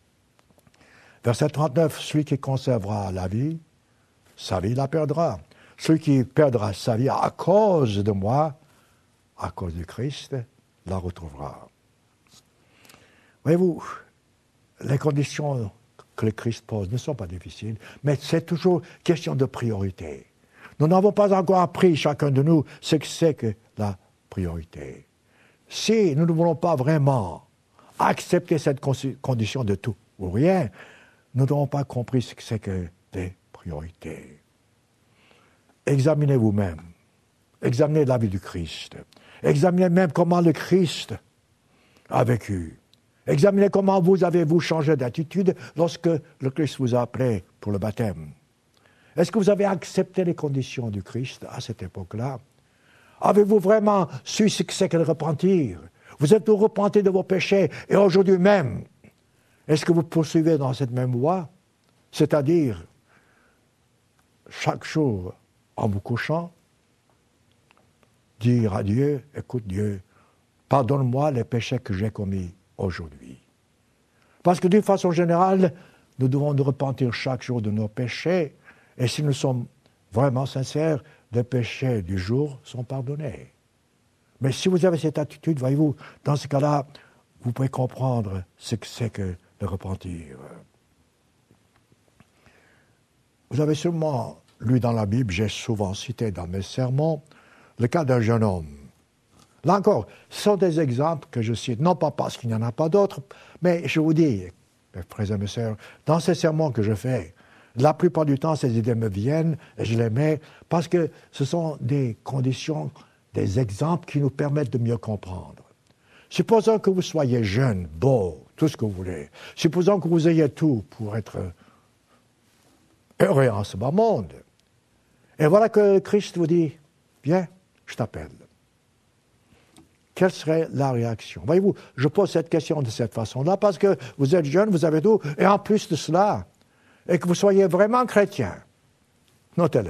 Verset trente-neuf, celui qui conservera la vie, sa vie la perdra. celui qui perdra sa vie à cause de moi, à cause du Christ, la retrouvera. Voyez-vous, les conditions que le Christ pose ne sont pas difficiles, mais c'est toujours question de priorité. Nous n'avons pas encore appris, chacun de nous, ce que c'est que la priorité. Si nous ne voulons pas vraiment accepter cette condition de tout ou rien, nous n'avons pas compris ce que c'est que des priorités. Examinez vous-même. Examinez la vie du Christ. Examinez même comment le Christ a vécu. Examinez comment vous avez-vous changé d'attitude lorsque le Christ vous a appelé pour le baptême. Est-ce que vous avez accepté les conditions du Christ à cette époque-là? Avez-vous vraiment su ce que c'est que le repentir? Vous êtes-vous repenti de vos péchés et aujourd'hui même, est-ce que vous poursuivez dans cette même voie? C'est-à-dire, chaque jour, en vous couchant, dire à Dieu, écoute Dieu, pardonne-moi les péchés que j'ai commis aujourd'hui. Parce que d'une façon générale, nous devons nous repentir chaque jour de nos péchés, et si nous sommes vraiment sincères, les péchés du jour sont pardonnés. Mais si vous avez cette attitude, voyez-vous, dans ce cas-là, vous pouvez comprendre ce que c'est que le repentir. Vous avez sûrement lu dans la Bible, j'ai souvent cité dans mes sermons, le cas d'un jeune homme. Là encore, ce sont des exemples que je cite, non pas parce qu'il n'y en a pas d'autres, mais je vous dis, mes frères et mes sœurs, dans ces sermons que je fais, la plupart du temps, ces idées me viennent et je les mets parce que ce sont des conditions, des exemples qui nous permettent de mieux comprendre. Supposons que vous soyez jeune, beau, tout ce que vous voulez. Supposons que vous ayez tout pour être heureux en ce bas monde. Et voilà que Christ vous dit, viens, je t'appelle. Quelle serait la réaction? Voyez-vous, je pose cette question de cette façon-là parce que vous êtes jeune, vous avez tout, et en plus de cela, et que vous soyez vraiment chrétien. Notez-le.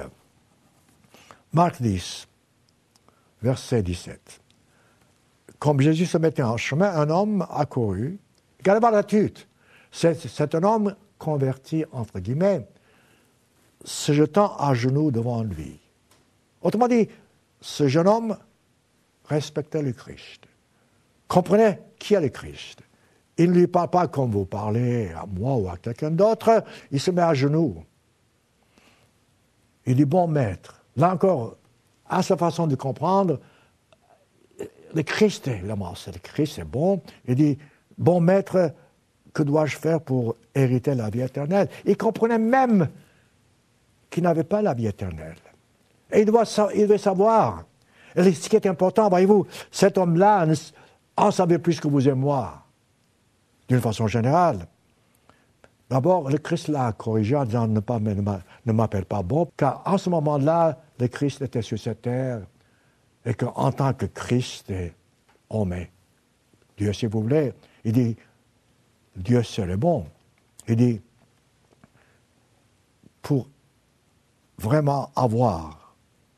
Marc dix, verset dix-sept. Comme Jésus se mettait en chemin, un homme accourut. Regardez voir l'attitude. C'est, c'est un homme converti, entre guillemets, se jetant à genoux devant lui. Autrement dit, ce jeune homme respectait le Christ. Comprenez qui est le Christ. Il ne lui parle pas comme vous parlez à moi ou à quelqu'un d'autre. Il se met à genoux. Il dit, bon maître. Là encore, à sa façon de comprendre, le Christ, évidemment, c'est le Christ, c'est bon. Il dit, bon maître, que dois-je faire pour hériter la vie éternelle? Il comprenait même qu'il n'avait pas la vie éternelle. Et il doit, il devait savoir. Et ce qui est important, voyez-vous, cet homme-là en savait plus que vous et moi, d'une façon générale. D'abord, le Christ l'a corrigé en disant ne, pas, ne m'appelle pas bon, car en ce moment-là, le Christ était sur cette terre, et qu'en tant que Christ et homme, Dieu, si vous voulez, il dit, Dieu seul est bon. Il dit, pour vraiment avoir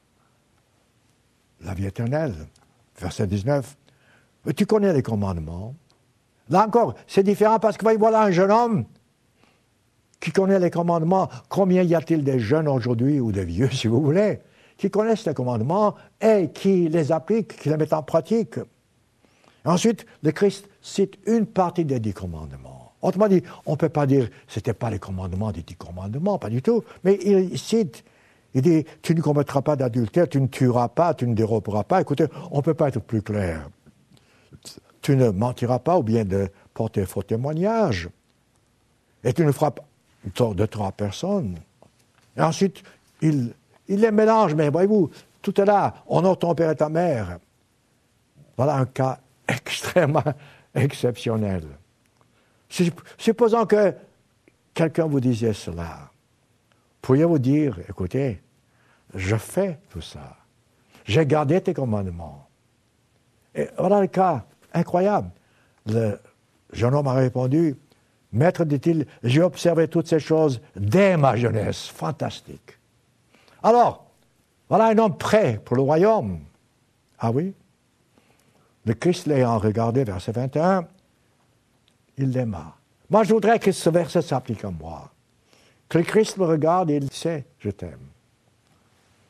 la vie éternelle, verset dix-neuf, tu connais les commandements. Là encore, c'est différent parce que voyez, voilà un jeune homme qui connaît les commandements. Combien y a-t-il de jeunes aujourd'hui, ou de vieux, si vous voulez, qui connaissent les commandements et qui les appliquent, qui les mettent en pratique. Ensuite, le Christ cite une partie des dix commandements. Autrement dit, on ne peut pas dire que ce n'était pas les commandements des dix commandements, pas du tout, mais il cite, il dit, tu ne commettras pas d'adultère, tu ne tueras pas, tu ne déroberas pas. Écoutez, on ne peut pas être plus clair. Tu ne mentiras pas ou bien de porter faux témoignage. Et tu ne feras pas de tort à personne. Et ensuite, il, il les mélange, mais voyez-vous, tout est là. Honore ton père et ta mère. Voilà un cas extrêmement exceptionnel. Supposons que quelqu'un vous disait cela. Pourriez-vous dire, écoutez, je fais tout ça. J'ai gardé tes commandements. Et voilà le cas incroyable. Le jeune homme a répondu, maître, dit-il, j'ai observé toutes ces choses dès ma jeunesse. Fantastique. Alors, voilà un homme prêt pour le royaume. Ah oui? Le Christ l'ayant regardé, verset vingt et un, il l'aima. Moi, je voudrais que ce verset s'applique à moi. Que le Christ me regarde et il sait, je t'aime.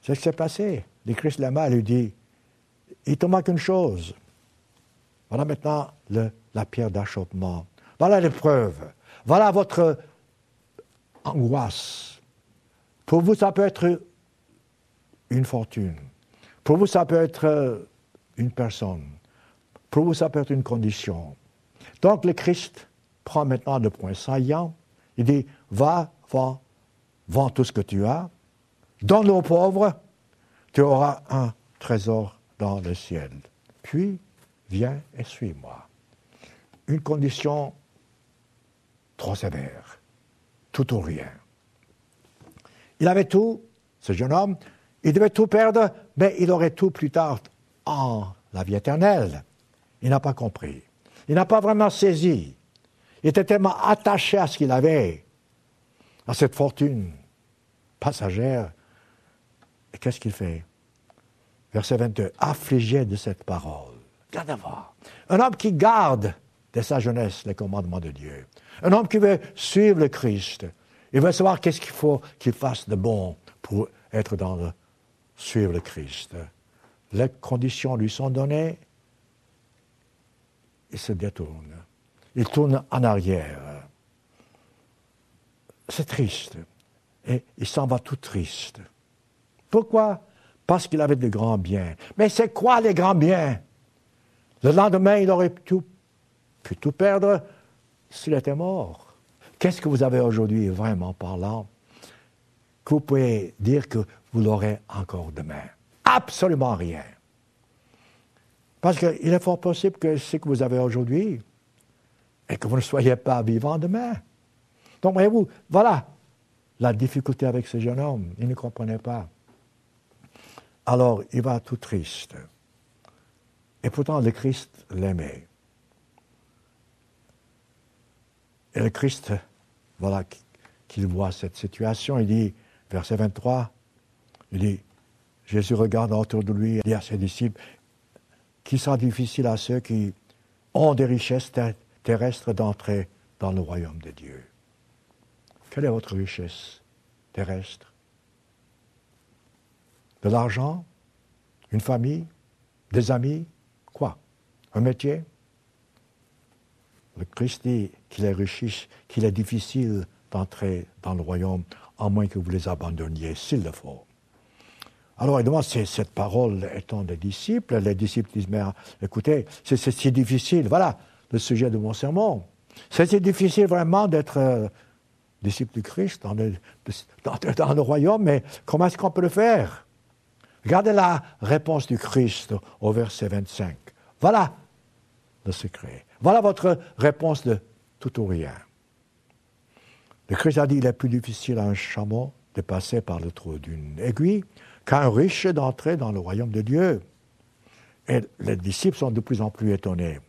C'est ce qui s'est passé. Le Christ l'aima et lui dit, il te manque une chose. Voilà maintenant le, la pierre d'achoppement. Voilà l'épreuve. Voilà votre angoisse. Pour vous, ça peut être une fortune. Pour vous, ça peut être une personne. Pour vous, ça peut être une condition. Donc, le Christ prend maintenant le point saillant. Il dit, va, va, vends tout ce que tu as, donne aux pauvres, tu auras un trésor dans le ciel. Puis, viens et suis-moi. Une condition trop sévère, tout ou rien. Il avait tout, ce jeune homme, il devait tout perdre, mais il aurait tout plus tard en la vie éternelle. Il n'a pas compris. Il n'a pas vraiment saisi. Il était tellement attaché à ce qu'il avait, à cette fortune passagère. Et qu'est-ce qu'il fait? Verset vingt-deux, affligé de cette parole. Regardez voir. Un homme qui garde de sa jeunesse les commandements de Dieu. Un homme qui veut suivre le Christ. Il veut savoir qu'est-ce qu'il faut qu'il fasse de bon pour être dans le suivre le Christ. Les conditions lui sont données. Il se détourne. Il tourne en arrière. C'est triste. Et il s'en va tout triste. Pourquoi? Parce qu'il avait de grands biens. Mais c'est quoi les grands biens? Le lendemain, il aurait tout, pu tout perdre s'il était mort. Qu'est-ce que vous avez aujourd'hui, vraiment parlant, que vous pouvez dire que vous l'aurez encore demain? Absolument rien. Parce qu'il est fort possible que ce que vous avez aujourd'hui, et que vous ne soyez pas vivant demain. Donc, voyez-vous, voilà la difficulté avec ce jeune homme. Il ne comprenait pas. Alors, il va tout triste. Et pourtant, le Christ l'aimait. Et le Christ, voilà, qu'il voit cette situation, il dit, verset vingt-trois, il dit, Jésus regarde autour de lui et dit à ses disciples, qu'il sera difficile à ceux qui ont des richesses terrestres d'entrer dans le royaume de Dieu. Quelle est votre richesse terrestre? De l'argent? Une famille? Des amis? Quoi? Un métier? Le Christ dit qu'il est riche, qu'il est difficile d'entrer dans le royaume, à moins que vous les abandonniez, s'il le faut. Alors, évidemment, c'est, cette parole étant des disciples, les disciples disent, mais écoutez, c'est, c'est si difficile, voilà le sujet de mon sermon. C'est si difficile vraiment d'être euh, disciple du Christ dans le, dans, dans le royaume, mais comment est-ce qu'on peut le faire? Regardez la réponse du Christ au verset vingt-cinq. Voilà le secret. Voilà votre réponse de tout ou rien. Le Christ a dit, il est plus difficile à un chameau de passer par le trou d'une aiguille qu'à un riche d'entrer dans le royaume de Dieu. Et les disciples sont de plus en plus étonnés.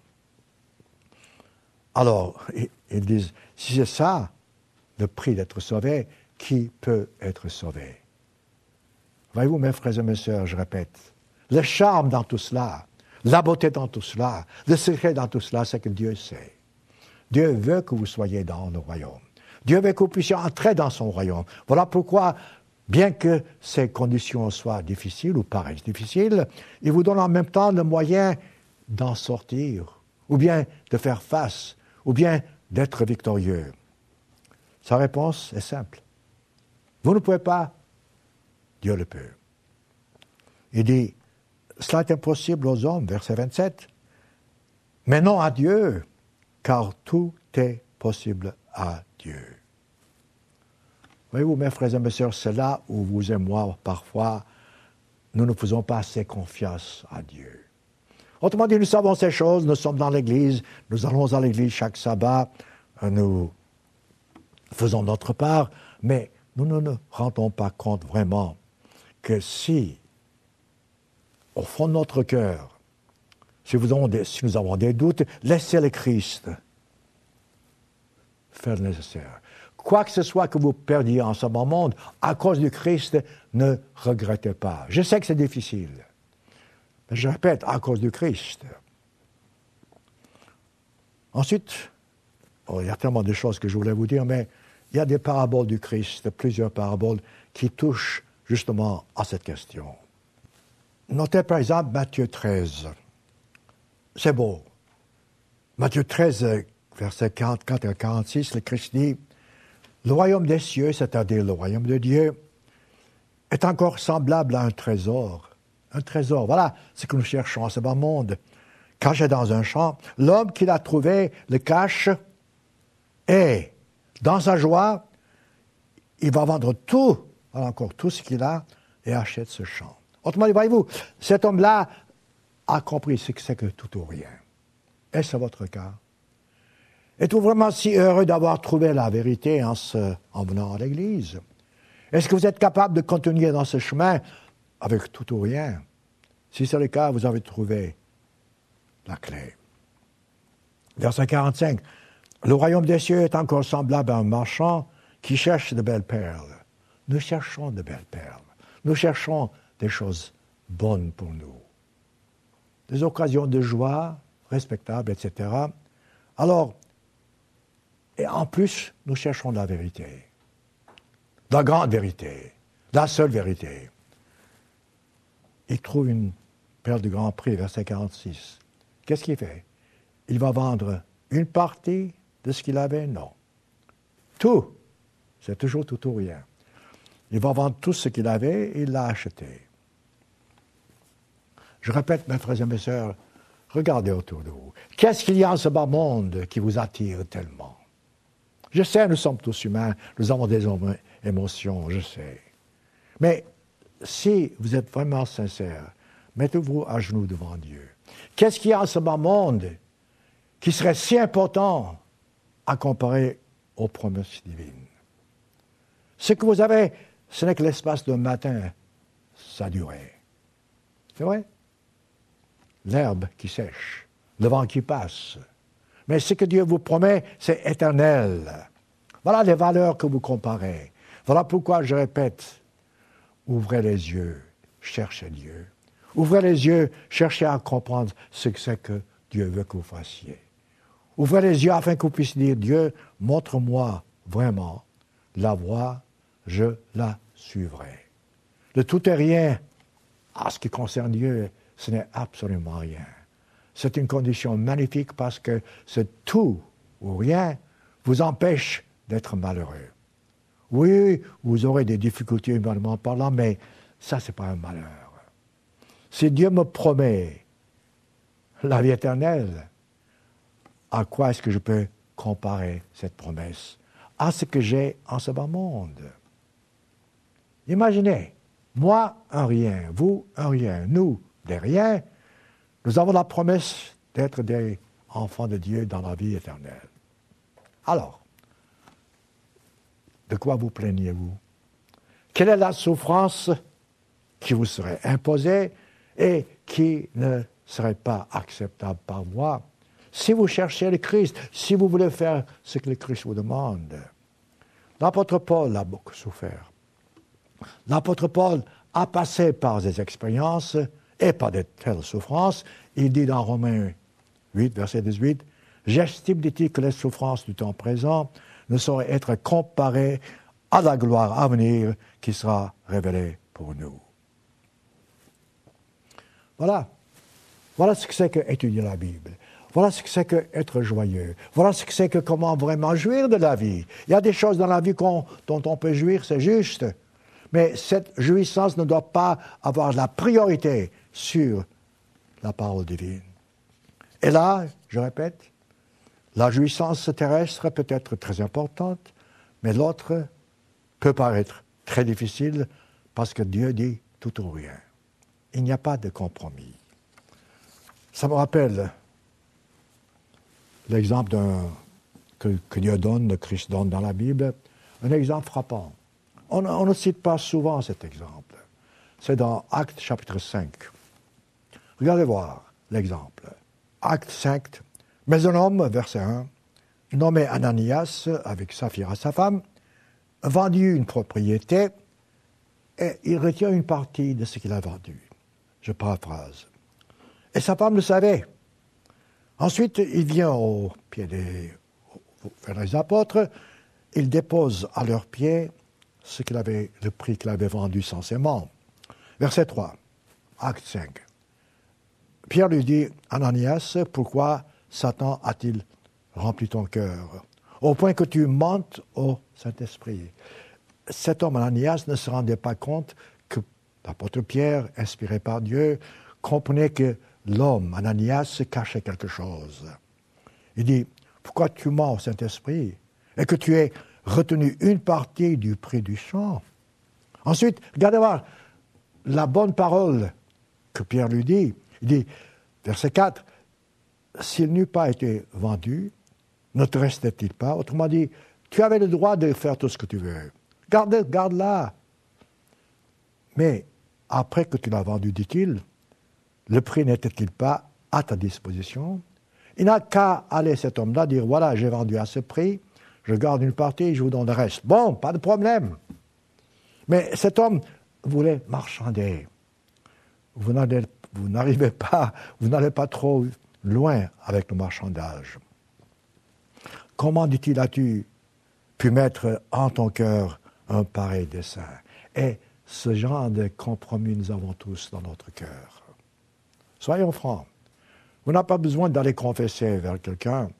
Alors, ils disent, si c'est ça, le prix d'être sauvé, qui peut être sauvé? Voyez-vous, mes frères et mes sœurs, je répète, le charme dans tout cela, la beauté dans tout cela, le secret dans tout cela, c'est que Dieu sait. Dieu veut que vous soyez dans le royaume. Dieu veut que vous puissiez entrer dans son royaume. Voilà pourquoi, bien que ces conditions soient difficiles ou paraissent difficiles, il vous donne en même temps le moyen d'en sortir, ou bien de faire face, ou bien d'être victorieux. Sa réponse est simple. Vous ne pouvez pas, Dieu le peut. Il dit, cela est impossible aux hommes, verset vingt-sept, mais non à Dieu, car tout est possible à Dieu. Voyez-vous, mes frères et mes sœurs, c'est là où vous et moi, parfois, nous ne faisons pas assez confiance à Dieu. Autrement dit, nous savons ces choses, nous sommes dans l'Église, nous allons à l'Église chaque sabbat, nous faisons notre part, mais nous ne nous rendons pas compte vraiment que si, au fond de notre cœur, si, vous avons des, si nous avons des doutes, laissez le Christ faire le nécessaire. Quoi que ce soit que vous perdiez en ce moment, à cause du Christ, ne regrettez pas. Je sais que c'est difficile, mais je répète, à cause du Christ. Ensuite, oh, il y a tellement de choses que je voulais vous dire, mais il y a des paraboles du Christ, plusieurs paraboles qui touchent justement à cette question. Notez par exemple Matthieu treize. C'est beau. Matthieu treize, versets quarante-quatre à quarante-six, le Christ dit « Le royaume des cieux, c'est-à-dire le royaume de Dieu, est encore semblable à un trésor. » Un trésor, voilà ce que nous cherchons en ce bas monde. Caché dans un champ, l'homme qui l'a trouvé le cache et, dans sa joie, il va vendre tout, encore tout ce qu'il a, et achète ce champ. Autrement dit, voyez-vous, cet homme-là a compris ce que c'est que tout ou rien. Est-ce votre cas? Êtes-vous vraiment si heureux d'avoir trouvé la vérité en, se, en venant à l'Église? Est-ce que vous êtes capable de continuer dans ce chemin avec tout ou rien? Si c'est le cas, vous avez trouvé la clé. Verset quarante-cinq. Le royaume des cieux est encore semblable à un marchand qui cherche de belles perles. Nous cherchons de belles perles. Nous cherchons des choses bonnes pour nous. Des occasions de joie respectables, et cetera. Alors, et en plus, nous cherchons la vérité. La grande vérité. La seule vérité. Il trouve une perle de grand prix, verset quarante-six. Qu'est-ce qu'il fait? Il va vendre une partie de ce qu'il avait? Non. Tout. C'est toujours tout ou rien. Il va vendre tout ce qu'il avait et il l'a acheté. Je répète, mes frères et mes sœurs, regardez autour de vous. Qu'est-ce qu'il y a en ce bas monde qui vous attire tellement? Je sais, nous sommes tous humains, nous avons des émotions, je sais. Mais si vous êtes vraiment sincère, mettez-vous à genoux devant Dieu. Qu'est-ce qu'il y a en ce bas monde qui serait si important à comparer aux promesses divines? Ce que vous avez, ce n'est que l'espace d'un matin, ça durait. C'est vrai? L'herbe qui sèche, le vent qui passe. Mais ce que Dieu vous promet, c'est éternel. Voilà les valeurs que vous comparez. Voilà pourquoi je répète, ouvrez les yeux, cherchez Dieu. Ouvrez les yeux, cherchez à comprendre ce que c'est que Dieu veut que vous fassiez. Ouvrez les yeux afin que vous puissiez dire, Dieu, montre-moi vraiment la voie, je la suivrai. Le tout et rien, à ce qui concerne Dieu, ce n'est absolument rien. C'est une condition magnifique parce que ce tout ou rien vous empêche d'être malheureux. Oui, vous aurez des difficultés humainement parlant, mais ça, ce n'est pas un malheur. Si Dieu me promet la vie éternelle, à quoi est-ce que je peux comparer cette promesse? À ce que j'ai en ce bas monde. Imaginez, moi, un rien, vous, un rien, nous, des riens, nous avons la promesse d'être des enfants de Dieu dans la vie éternelle. Alors, de quoi vous plaignez-vous? Quelle est la souffrance qui vous serait imposée et qui ne serait pas acceptable par moi? Si vous cherchez le Christ, si vous voulez faire ce que le Christ vous demande. L'apôtre Paul a beaucoup souffert. L'apôtre Paul a passé par des expériences et par de telles souffrances. Il dit dans Romains huit, verset dix-huit, « J'estime, dit-il, que les souffrances du temps présent ne sauraient être comparées à la gloire à venir qui sera révélée pour nous. » Voilà. Voilà ce que c'est qu'étudier la Bible. Voilà ce que c'est qu'être joyeux. Voilà ce que c'est que comment vraiment jouir de la vie. Il y a des choses dans la vie qu'on, dont on peut jouir, c'est juste. Mais cette jouissance ne doit pas avoir la priorité sur la parole divine. Et là, je répète, la jouissance terrestre peut être très importante, mais l'autre peut paraître très difficile parce que Dieu dit tout ou rien. Il n'y a pas de compromis. Ça me rappelle l'exemple d'un, que, que Dieu donne, le Christ donne dans la Bible, un exemple frappant. On, on ne cite pas souvent cet exemple. C'est dans Actes chapitre cinq. Regardez voir l'exemple. Acte cinq. Mais un homme, verset un, nommé Ananias, avec Saphira sa femme, vendit une propriété et il retient une partie de ce qu'il a vendu. Je paraphrase. Et sa femme le savait. Ensuite, il vient au pied des vers les apôtres, il dépose à leurs pieds ce qu'il avait, le prix qu'il avait vendu censément. Verset trois, acte cinq. Pierre lui dit, Ananias, pourquoi Satan a-t-il rempli ton cœur, au point que tu mentes au Saint-Esprit? Cet homme, Ananias, ne se rendait pas compte que l'apôtre Pierre, inspiré par Dieu, comprenait que l'homme, Ananias, cachait quelque chose. Il dit, pourquoi tu mens au Saint-Esprit et que tu aies retenu une partie du prix du champ? Ensuite, regardez voir la bonne parole que Pierre lui dit. Il dit, verset quatre, « S'il n'eût pas été vendu, ne te restait-il pas? » Autrement dit, tu avais le droit de faire tout ce que tu veux. Garde, garde-la. Mais après que tu l'as vendu, dit-il, le prix n'était-il pas à ta disposition? Il n'a qu'à aller cet homme-là dire, voilà, j'ai vendu à ce prix, je garde une partie, je vous donne le reste. Bon, pas de problème. Mais cet homme voulait marchander. Vous n'allez, vous n'arrivez pas, vous n'allez pas trop loin avec le marchandage. Comment, dit-il, as-tu pu mettre en ton cœur un pareil dessein? Et ce genre de compromis, nous avons tous dans notre cœur. Soyons francs. Vous n'avez pas besoin d'aller confesser vers quelqu'un,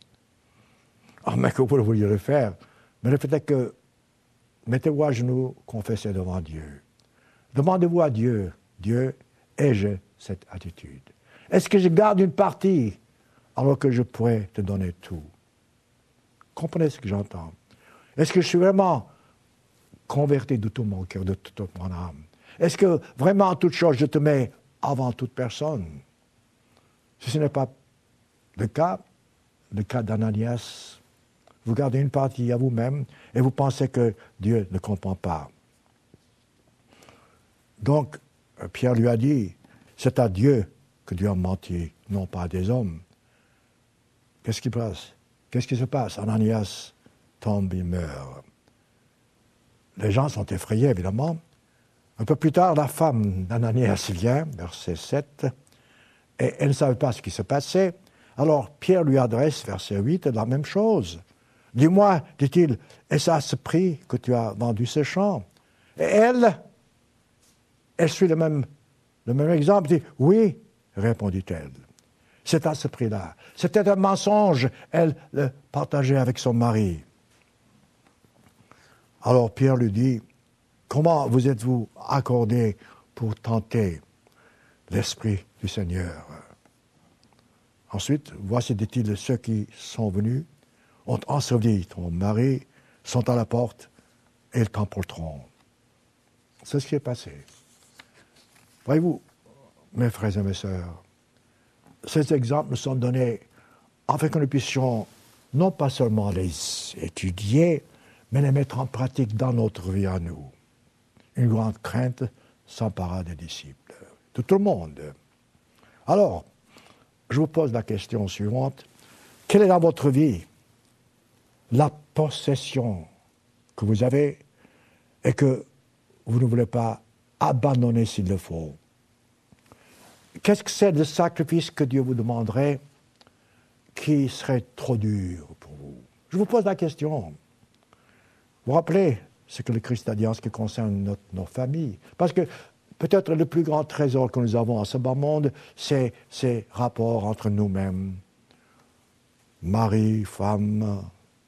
à moins que vous le vouliez le faire. Mais le fait est que, mettez-vous à genoux, confessez devant Dieu. Demandez-vous à Dieu, Dieu, ai-je cette attitude? Est-ce que je garde une partie alors que je pourrais te donner tout? Comprenez ce que j'entends. Est-ce que je suis vraiment converti de tout mon cœur, de toute mon âme? Est-ce que vraiment, en toute chose, je te mets avant toute personne? Si ce n'est pas le cas, le cas d'Ananias, vous gardez une partie à vous-même et vous pensez que Dieu ne comprend pas. Donc, Pierre lui a dit, c'est à Dieu que Dieu a menti, non pas à des hommes. Qu'est-ce qui passe? Qu'est-ce qui se passe? Ananias tombe et meurt. Les gens sont effrayés, évidemment. Un peu plus tard, la femme d'Ananias vient, verset sept, et elle ne savait pas ce qui se passait. Alors, Pierre lui adresse, verset huit, la même chose. « Dis-moi, dit-il, est-ce à ce prix que tu as vendu ce champ ?» Et elle, elle suit le même, le même exemple, dit « Oui, répondit-elle. C'est à ce prix-là. C'était un mensonge. » Elle le partageait avec son mari. Alors Pierre lui dit, « Comment vous êtes-vous accordé pour tenter l'Esprit du Seigneur ?» Ensuite, voici, dit-il, ceux qui sont venus, ont enseveli ton mari, sont à la porte, et ils t'emporteront. C'est ce qui est passé. Voyez-vous, mes frères et mes sœurs, ces exemples nous sont donnés afin que nous puissions non pas seulement les étudier, mais les mettre en pratique dans notre vie à nous. Une grande crainte s'empara des disciples, de tout le monde. Alors, je vous pose la question suivante. Quelle est dans votre vie la possession que vous avez et que vous ne voulez pas abandonner s'il le faut? Qu'est-ce que c'est le sacrifice que Dieu vous demanderait qui serait trop dur pour vous? Je vous pose la question. Vous vous rappelez ce que le Christ a dit en ce qui concerne notre, nos familles? Parce que peut-être le plus grand trésor que nous avons en ce bas monde, c'est ces rapports entre nous-mêmes. Mari, femme,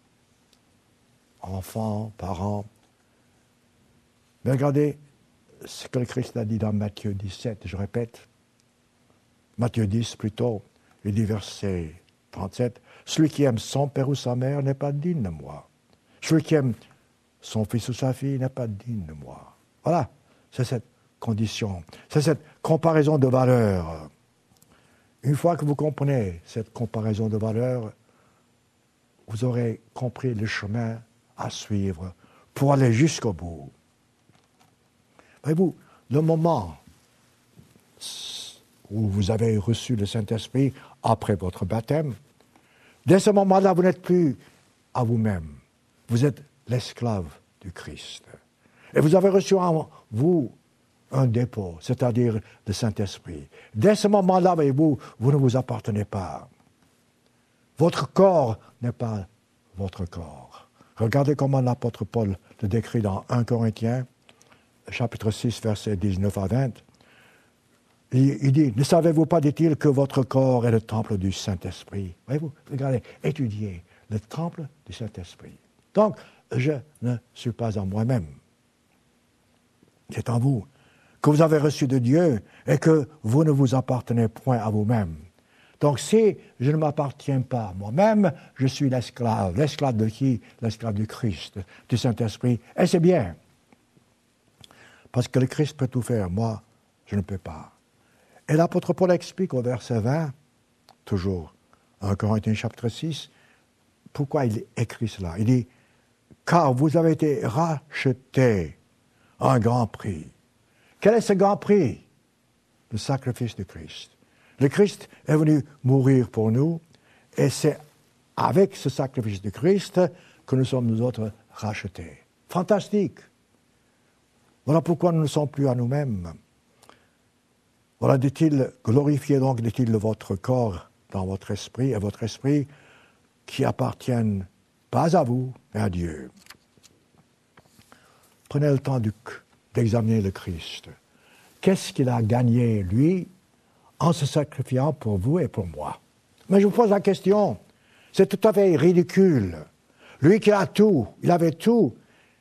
enfants, parents. Mais regardez ce que le Christ a dit dans Matthieu dix-sept, je répète. Matthieu dix plutôt, il dit verset trente-sept, « Celui qui aime son père ou sa mère n'est pas digne de moi. Celui qui aime son fils ou sa fille n'est pas digne de moi. » Voilà, c'est cette condition, c'est cette comparaison de valeurs. Une fois que vous comprenez cette comparaison de valeurs, vous aurez compris le chemin à suivre pour aller jusqu'au bout. Voyez-vous, le moment où vous avez reçu le Saint-Esprit après votre baptême, dès ce moment-là, vous n'êtes plus à vous-même. Vous êtes l'esclave du Christ. Et vous avez reçu en vous un dépôt, c'est-à-dire le Saint-Esprit. Dès ce moment-là, voyez-vous, vous ne vous appartenez pas. Votre corps n'est pas votre corps. Regardez comment l'apôtre Paul le décrit dans un Corinthiens, chapitre six, versets dix-neuf à vingt. Il, il dit, « Ne savez-vous pas, dit-il, que votre corps est le temple du Saint-Esprit » Voyez-vous, regardez, étudiez le temple du Saint-Esprit. Donc, je ne suis pas en moi-même. C'est en vous, que vous avez reçu de Dieu et que vous ne vous appartenez point à vous-même. Donc, si je ne m'appartiens pas à moi-même, je suis l'esclave. L'esclave de qui? L'esclave du Christ, du Saint-Esprit. Et c'est bien. Parce que le Christ peut tout faire. Moi, je ne peux pas. Et l'apôtre Paul explique au verset vingt, toujours, en Corinthiens chapitre six, pourquoi il écrit cela. Il dit, « Car vous avez été rachetés à un grand prix. » Quel est ce grand prix? Le sacrifice du Christ. Le Christ est venu mourir pour nous, et c'est avec ce sacrifice du Christ que nous sommes nous autres rachetés. Fantastique! Voilà pourquoi nous ne sommes plus à nous-mêmes. Voilà, dit-il, glorifiez donc, dit-il, votre corps dans votre esprit, et votre esprit qui appartiennent pas à vous, mais à Dieu. Prenez le temps du, d'examiner le Christ. Qu'est-ce qu'il a gagné, lui, en se sacrifiant pour vous et pour moi? Mais je vous pose la question, c'est tout à fait ridicule. Lui qui a tout, il avait tout,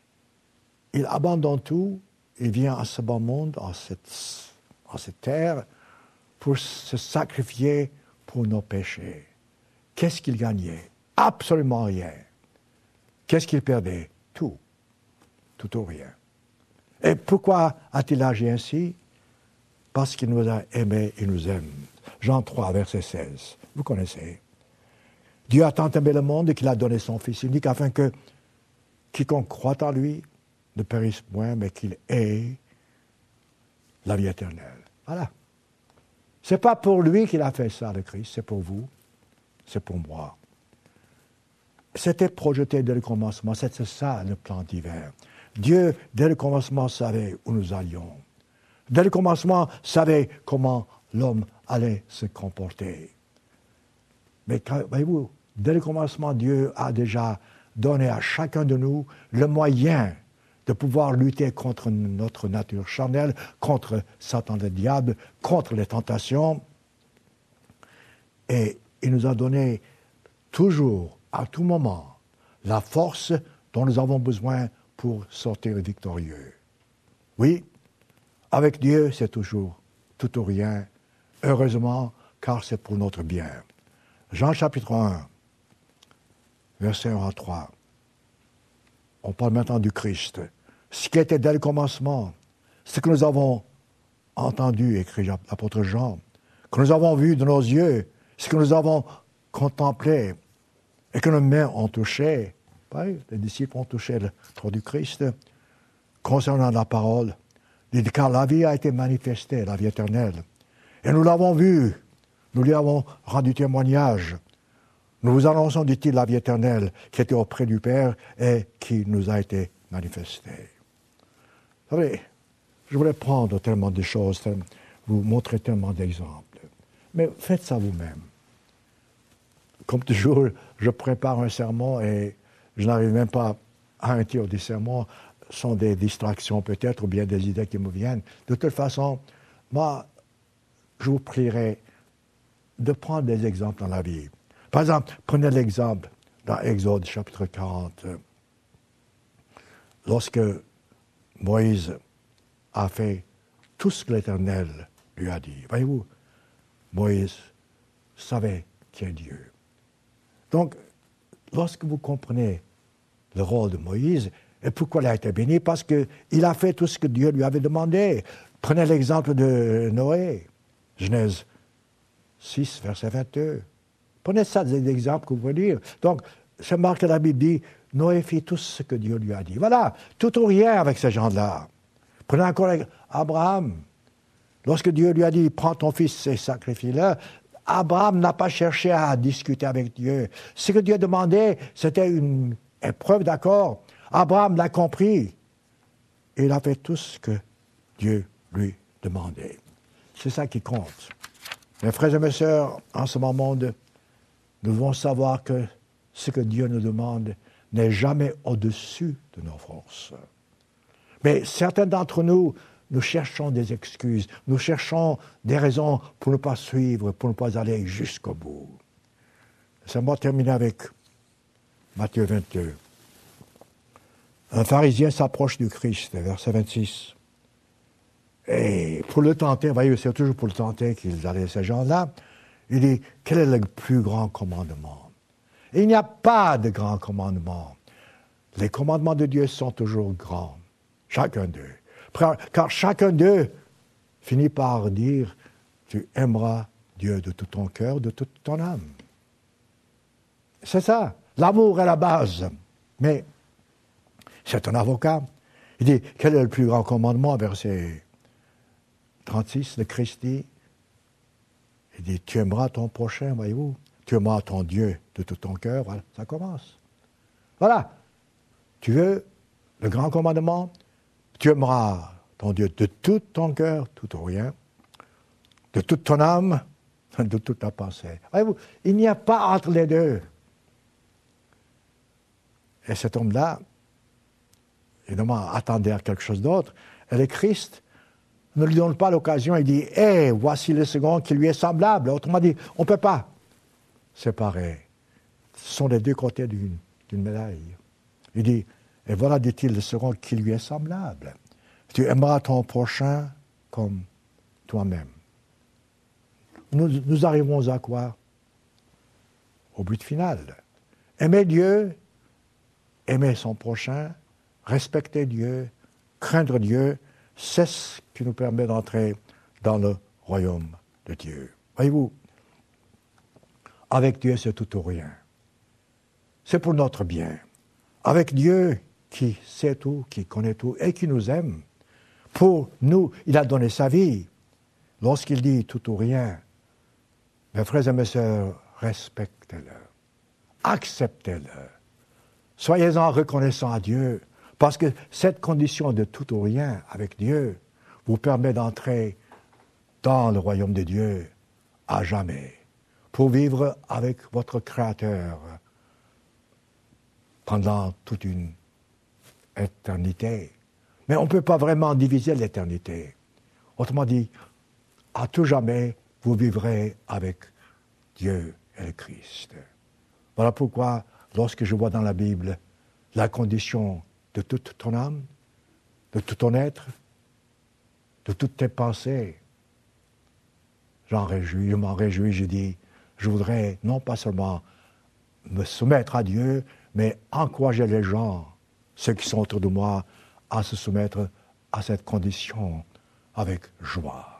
il abandonne tout, il vient à ce bas monde, en cette, en cette terre, pour se sacrifier pour nos péchés. Qu'est-ce qu'il gagnait? Absolument rien. Qu'est-ce qu'il perdait? Tout. Tout ou rien. Et pourquoi a-t-il agi ainsi? Parce qu'il nous a aimés et nous aime. Jean trois, verset seize. Vous connaissez. Dieu a tant aimé le monde qu'il a donné son Fils unique afin que quiconque croit en lui ne périsse point, mais qu'il ait la vie éternelle. Voilà. C'est pas pour lui qu'il a fait ça, le Christ, c'est pour vous, c'est pour moi. C'était projeté dès le commencement, c'est ça le plan divin. Dieu, dès le commencement, savait où nous allions. Dès le commencement, savait comment l'homme allait se comporter. Mais voyez-vous, dès le commencement, Dieu a déjà donné à chacun de nous le moyen de pouvoir lutter contre notre nature charnelle, contre Satan le diable, contre les tentations. Et il nous a donné toujours, à tout moment, la force dont nous avons besoin pour sortir victorieux. Oui, avec Dieu, c'est toujours tout ou rien, heureusement, car c'est pour notre bien. Jean chapitre un, verset un à trois. On parle maintenant du Christ. Ce qui était dès le commencement, ce que nous avons entendu, écrit l'apôtre Jean, que nous avons vu de nos yeux, ce que nous avons contemplé et que nos mains ont touché. Oui, les disciples ont touché le trône du Christ. Concernant la parole, il dit, car la vie a été manifestée, la vie éternelle. Et nous l'avons vue, nous lui avons rendu témoignage. Nous vous annonçons, dit-il, la vie éternelle qui était auprès du Père et qui nous a été manifestée. Vous savez, je voulais prendre tellement de choses, vous montrer tellement d'exemples. Mais faites ça vous-même. Comme toujours, je prépare un sermon et je n'arrive même pas à un tiers du sermon. Ce sont des distractions peut-être ou bien des idées qui me viennent. De toute façon, moi, je vous prierai de prendre des exemples dans la vie. Par exemple, prenez l'exemple dans Exode chapitre quarante. Lorsque Moïse a fait tout ce que l'Éternel lui a dit. Voyez-vous, Moïse savait qui est Dieu. Donc, lorsque vous comprenez le rôle de Moïse, et pourquoi il a été béni? Parce qu'il a fait tout ce que Dieu lui avait demandé. Prenez l'exemple de Noé, Genèse six, verset vingt-deux. Prenez ça des exemples que vous pouvez lire. Donc, c'est marqué dans la Bible dit, Noé fit tout ce que Dieu lui a dit. Voilà, tout ou rien avec ces gens-là. Prenez encore Abraham. Lorsque Dieu lui a dit, prends ton fils et sacrifie-le, Abraham n'a pas cherché à discuter avec Dieu. Ce que Dieu demandait, c'était une épreuve, d'accord. Abraham l'a compris. Et il a fait tout ce que Dieu lui demandait. C'est ça qui compte. Mes frères et mes sœurs, en ce moment, nous devons savoir que ce que Dieu nous demande n'est jamais au-dessus de nos forces. Mais certains d'entre nous, nous cherchons des excuses, nous cherchons des raisons pour ne pas suivre, pour ne pas aller jusqu'au bout. Laissez-moi terminer avec Matthieu vingt-deux. Un pharisien s'approche du Christ, verset vingt-six. Et pour le tenter, voyez, c'est toujours pour le tenter qu'ils allaient, ces gens-là, il dit, quel est le plus grand commandement? Et il n'y a pas de grand commandement. Les commandements de Dieu sont toujours grands, chacun d'eux. Car chacun d'eux finit par dire, tu aimeras Dieu de tout ton cœur, de toute ton âme. C'est ça. L'amour est la base. Mais c'est un avocat. Il dit, quel est le plus grand commandement? Verset trente-six, le Christ dit, il dit, tu aimeras ton prochain, voyez-vous. Tu aimeras ton Dieu de tout ton cœur. Voilà, ça commence. Voilà. Tu veux le grand commandement? Tu aimeras ton Dieu de tout ton cœur, tout ou rien, de toute ton âme, de toute ta pensée. Voyez-vous, il n'y a pas entre les deux. Et cet homme-là, évidemment, attendait à quelque chose d'autre. Et le Christ ne lui donne pas l'occasion. Il dit, hé, hey, voici le second qui lui est semblable. Autrement dit, on ne peut pas séparer. Ce sont les deux côtés d'une, d'une médaille. Il dit, et voilà, dit-il, le second qui lui est semblable. Tu aimeras ton prochain comme toi-même. Nous, nous arrivons à quoi? Au but final. Aimer Dieu, aimer son prochain, respecter Dieu, craindre Dieu, c'est ce qui nous permet d'entrer dans le royaume de Dieu. Voyez-vous, avec Dieu, c'est tout ou rien. C'est pour notre bien. Avec Dieu, qui sait tout, qui connaît tout et qui nous aime, pour nous, il a donné sa vie. Lorsqu'il dit tout ou rien, mes frères et mes sœurs, respectez-le, acceptez-le, soyez-en reconnaissants à Dieu, parce que cette condition de tout ou rien avec Dieu vous permet d'entrer dans le royaume de Dieu à jamais, pour vivre avec votre Créateur pendant toute une éternité. Mais on ne peut pas vraiment diviser l'éternité. Autrement dit, à tout jamais, vous vivrez avec Dieu et le Christ. Voilà pourquoi, lorsque je vois dans la Bible la condition de toute ton âme, de tout ton être, de toutes tes pensées, j'en réjouis, je m'en réjouis, je dis, je voudrais non pas seulement me soumettre à Dieu, mais encourager les gens, ceux qui sont autour de moi, à se soumettre à cette condition avec joie.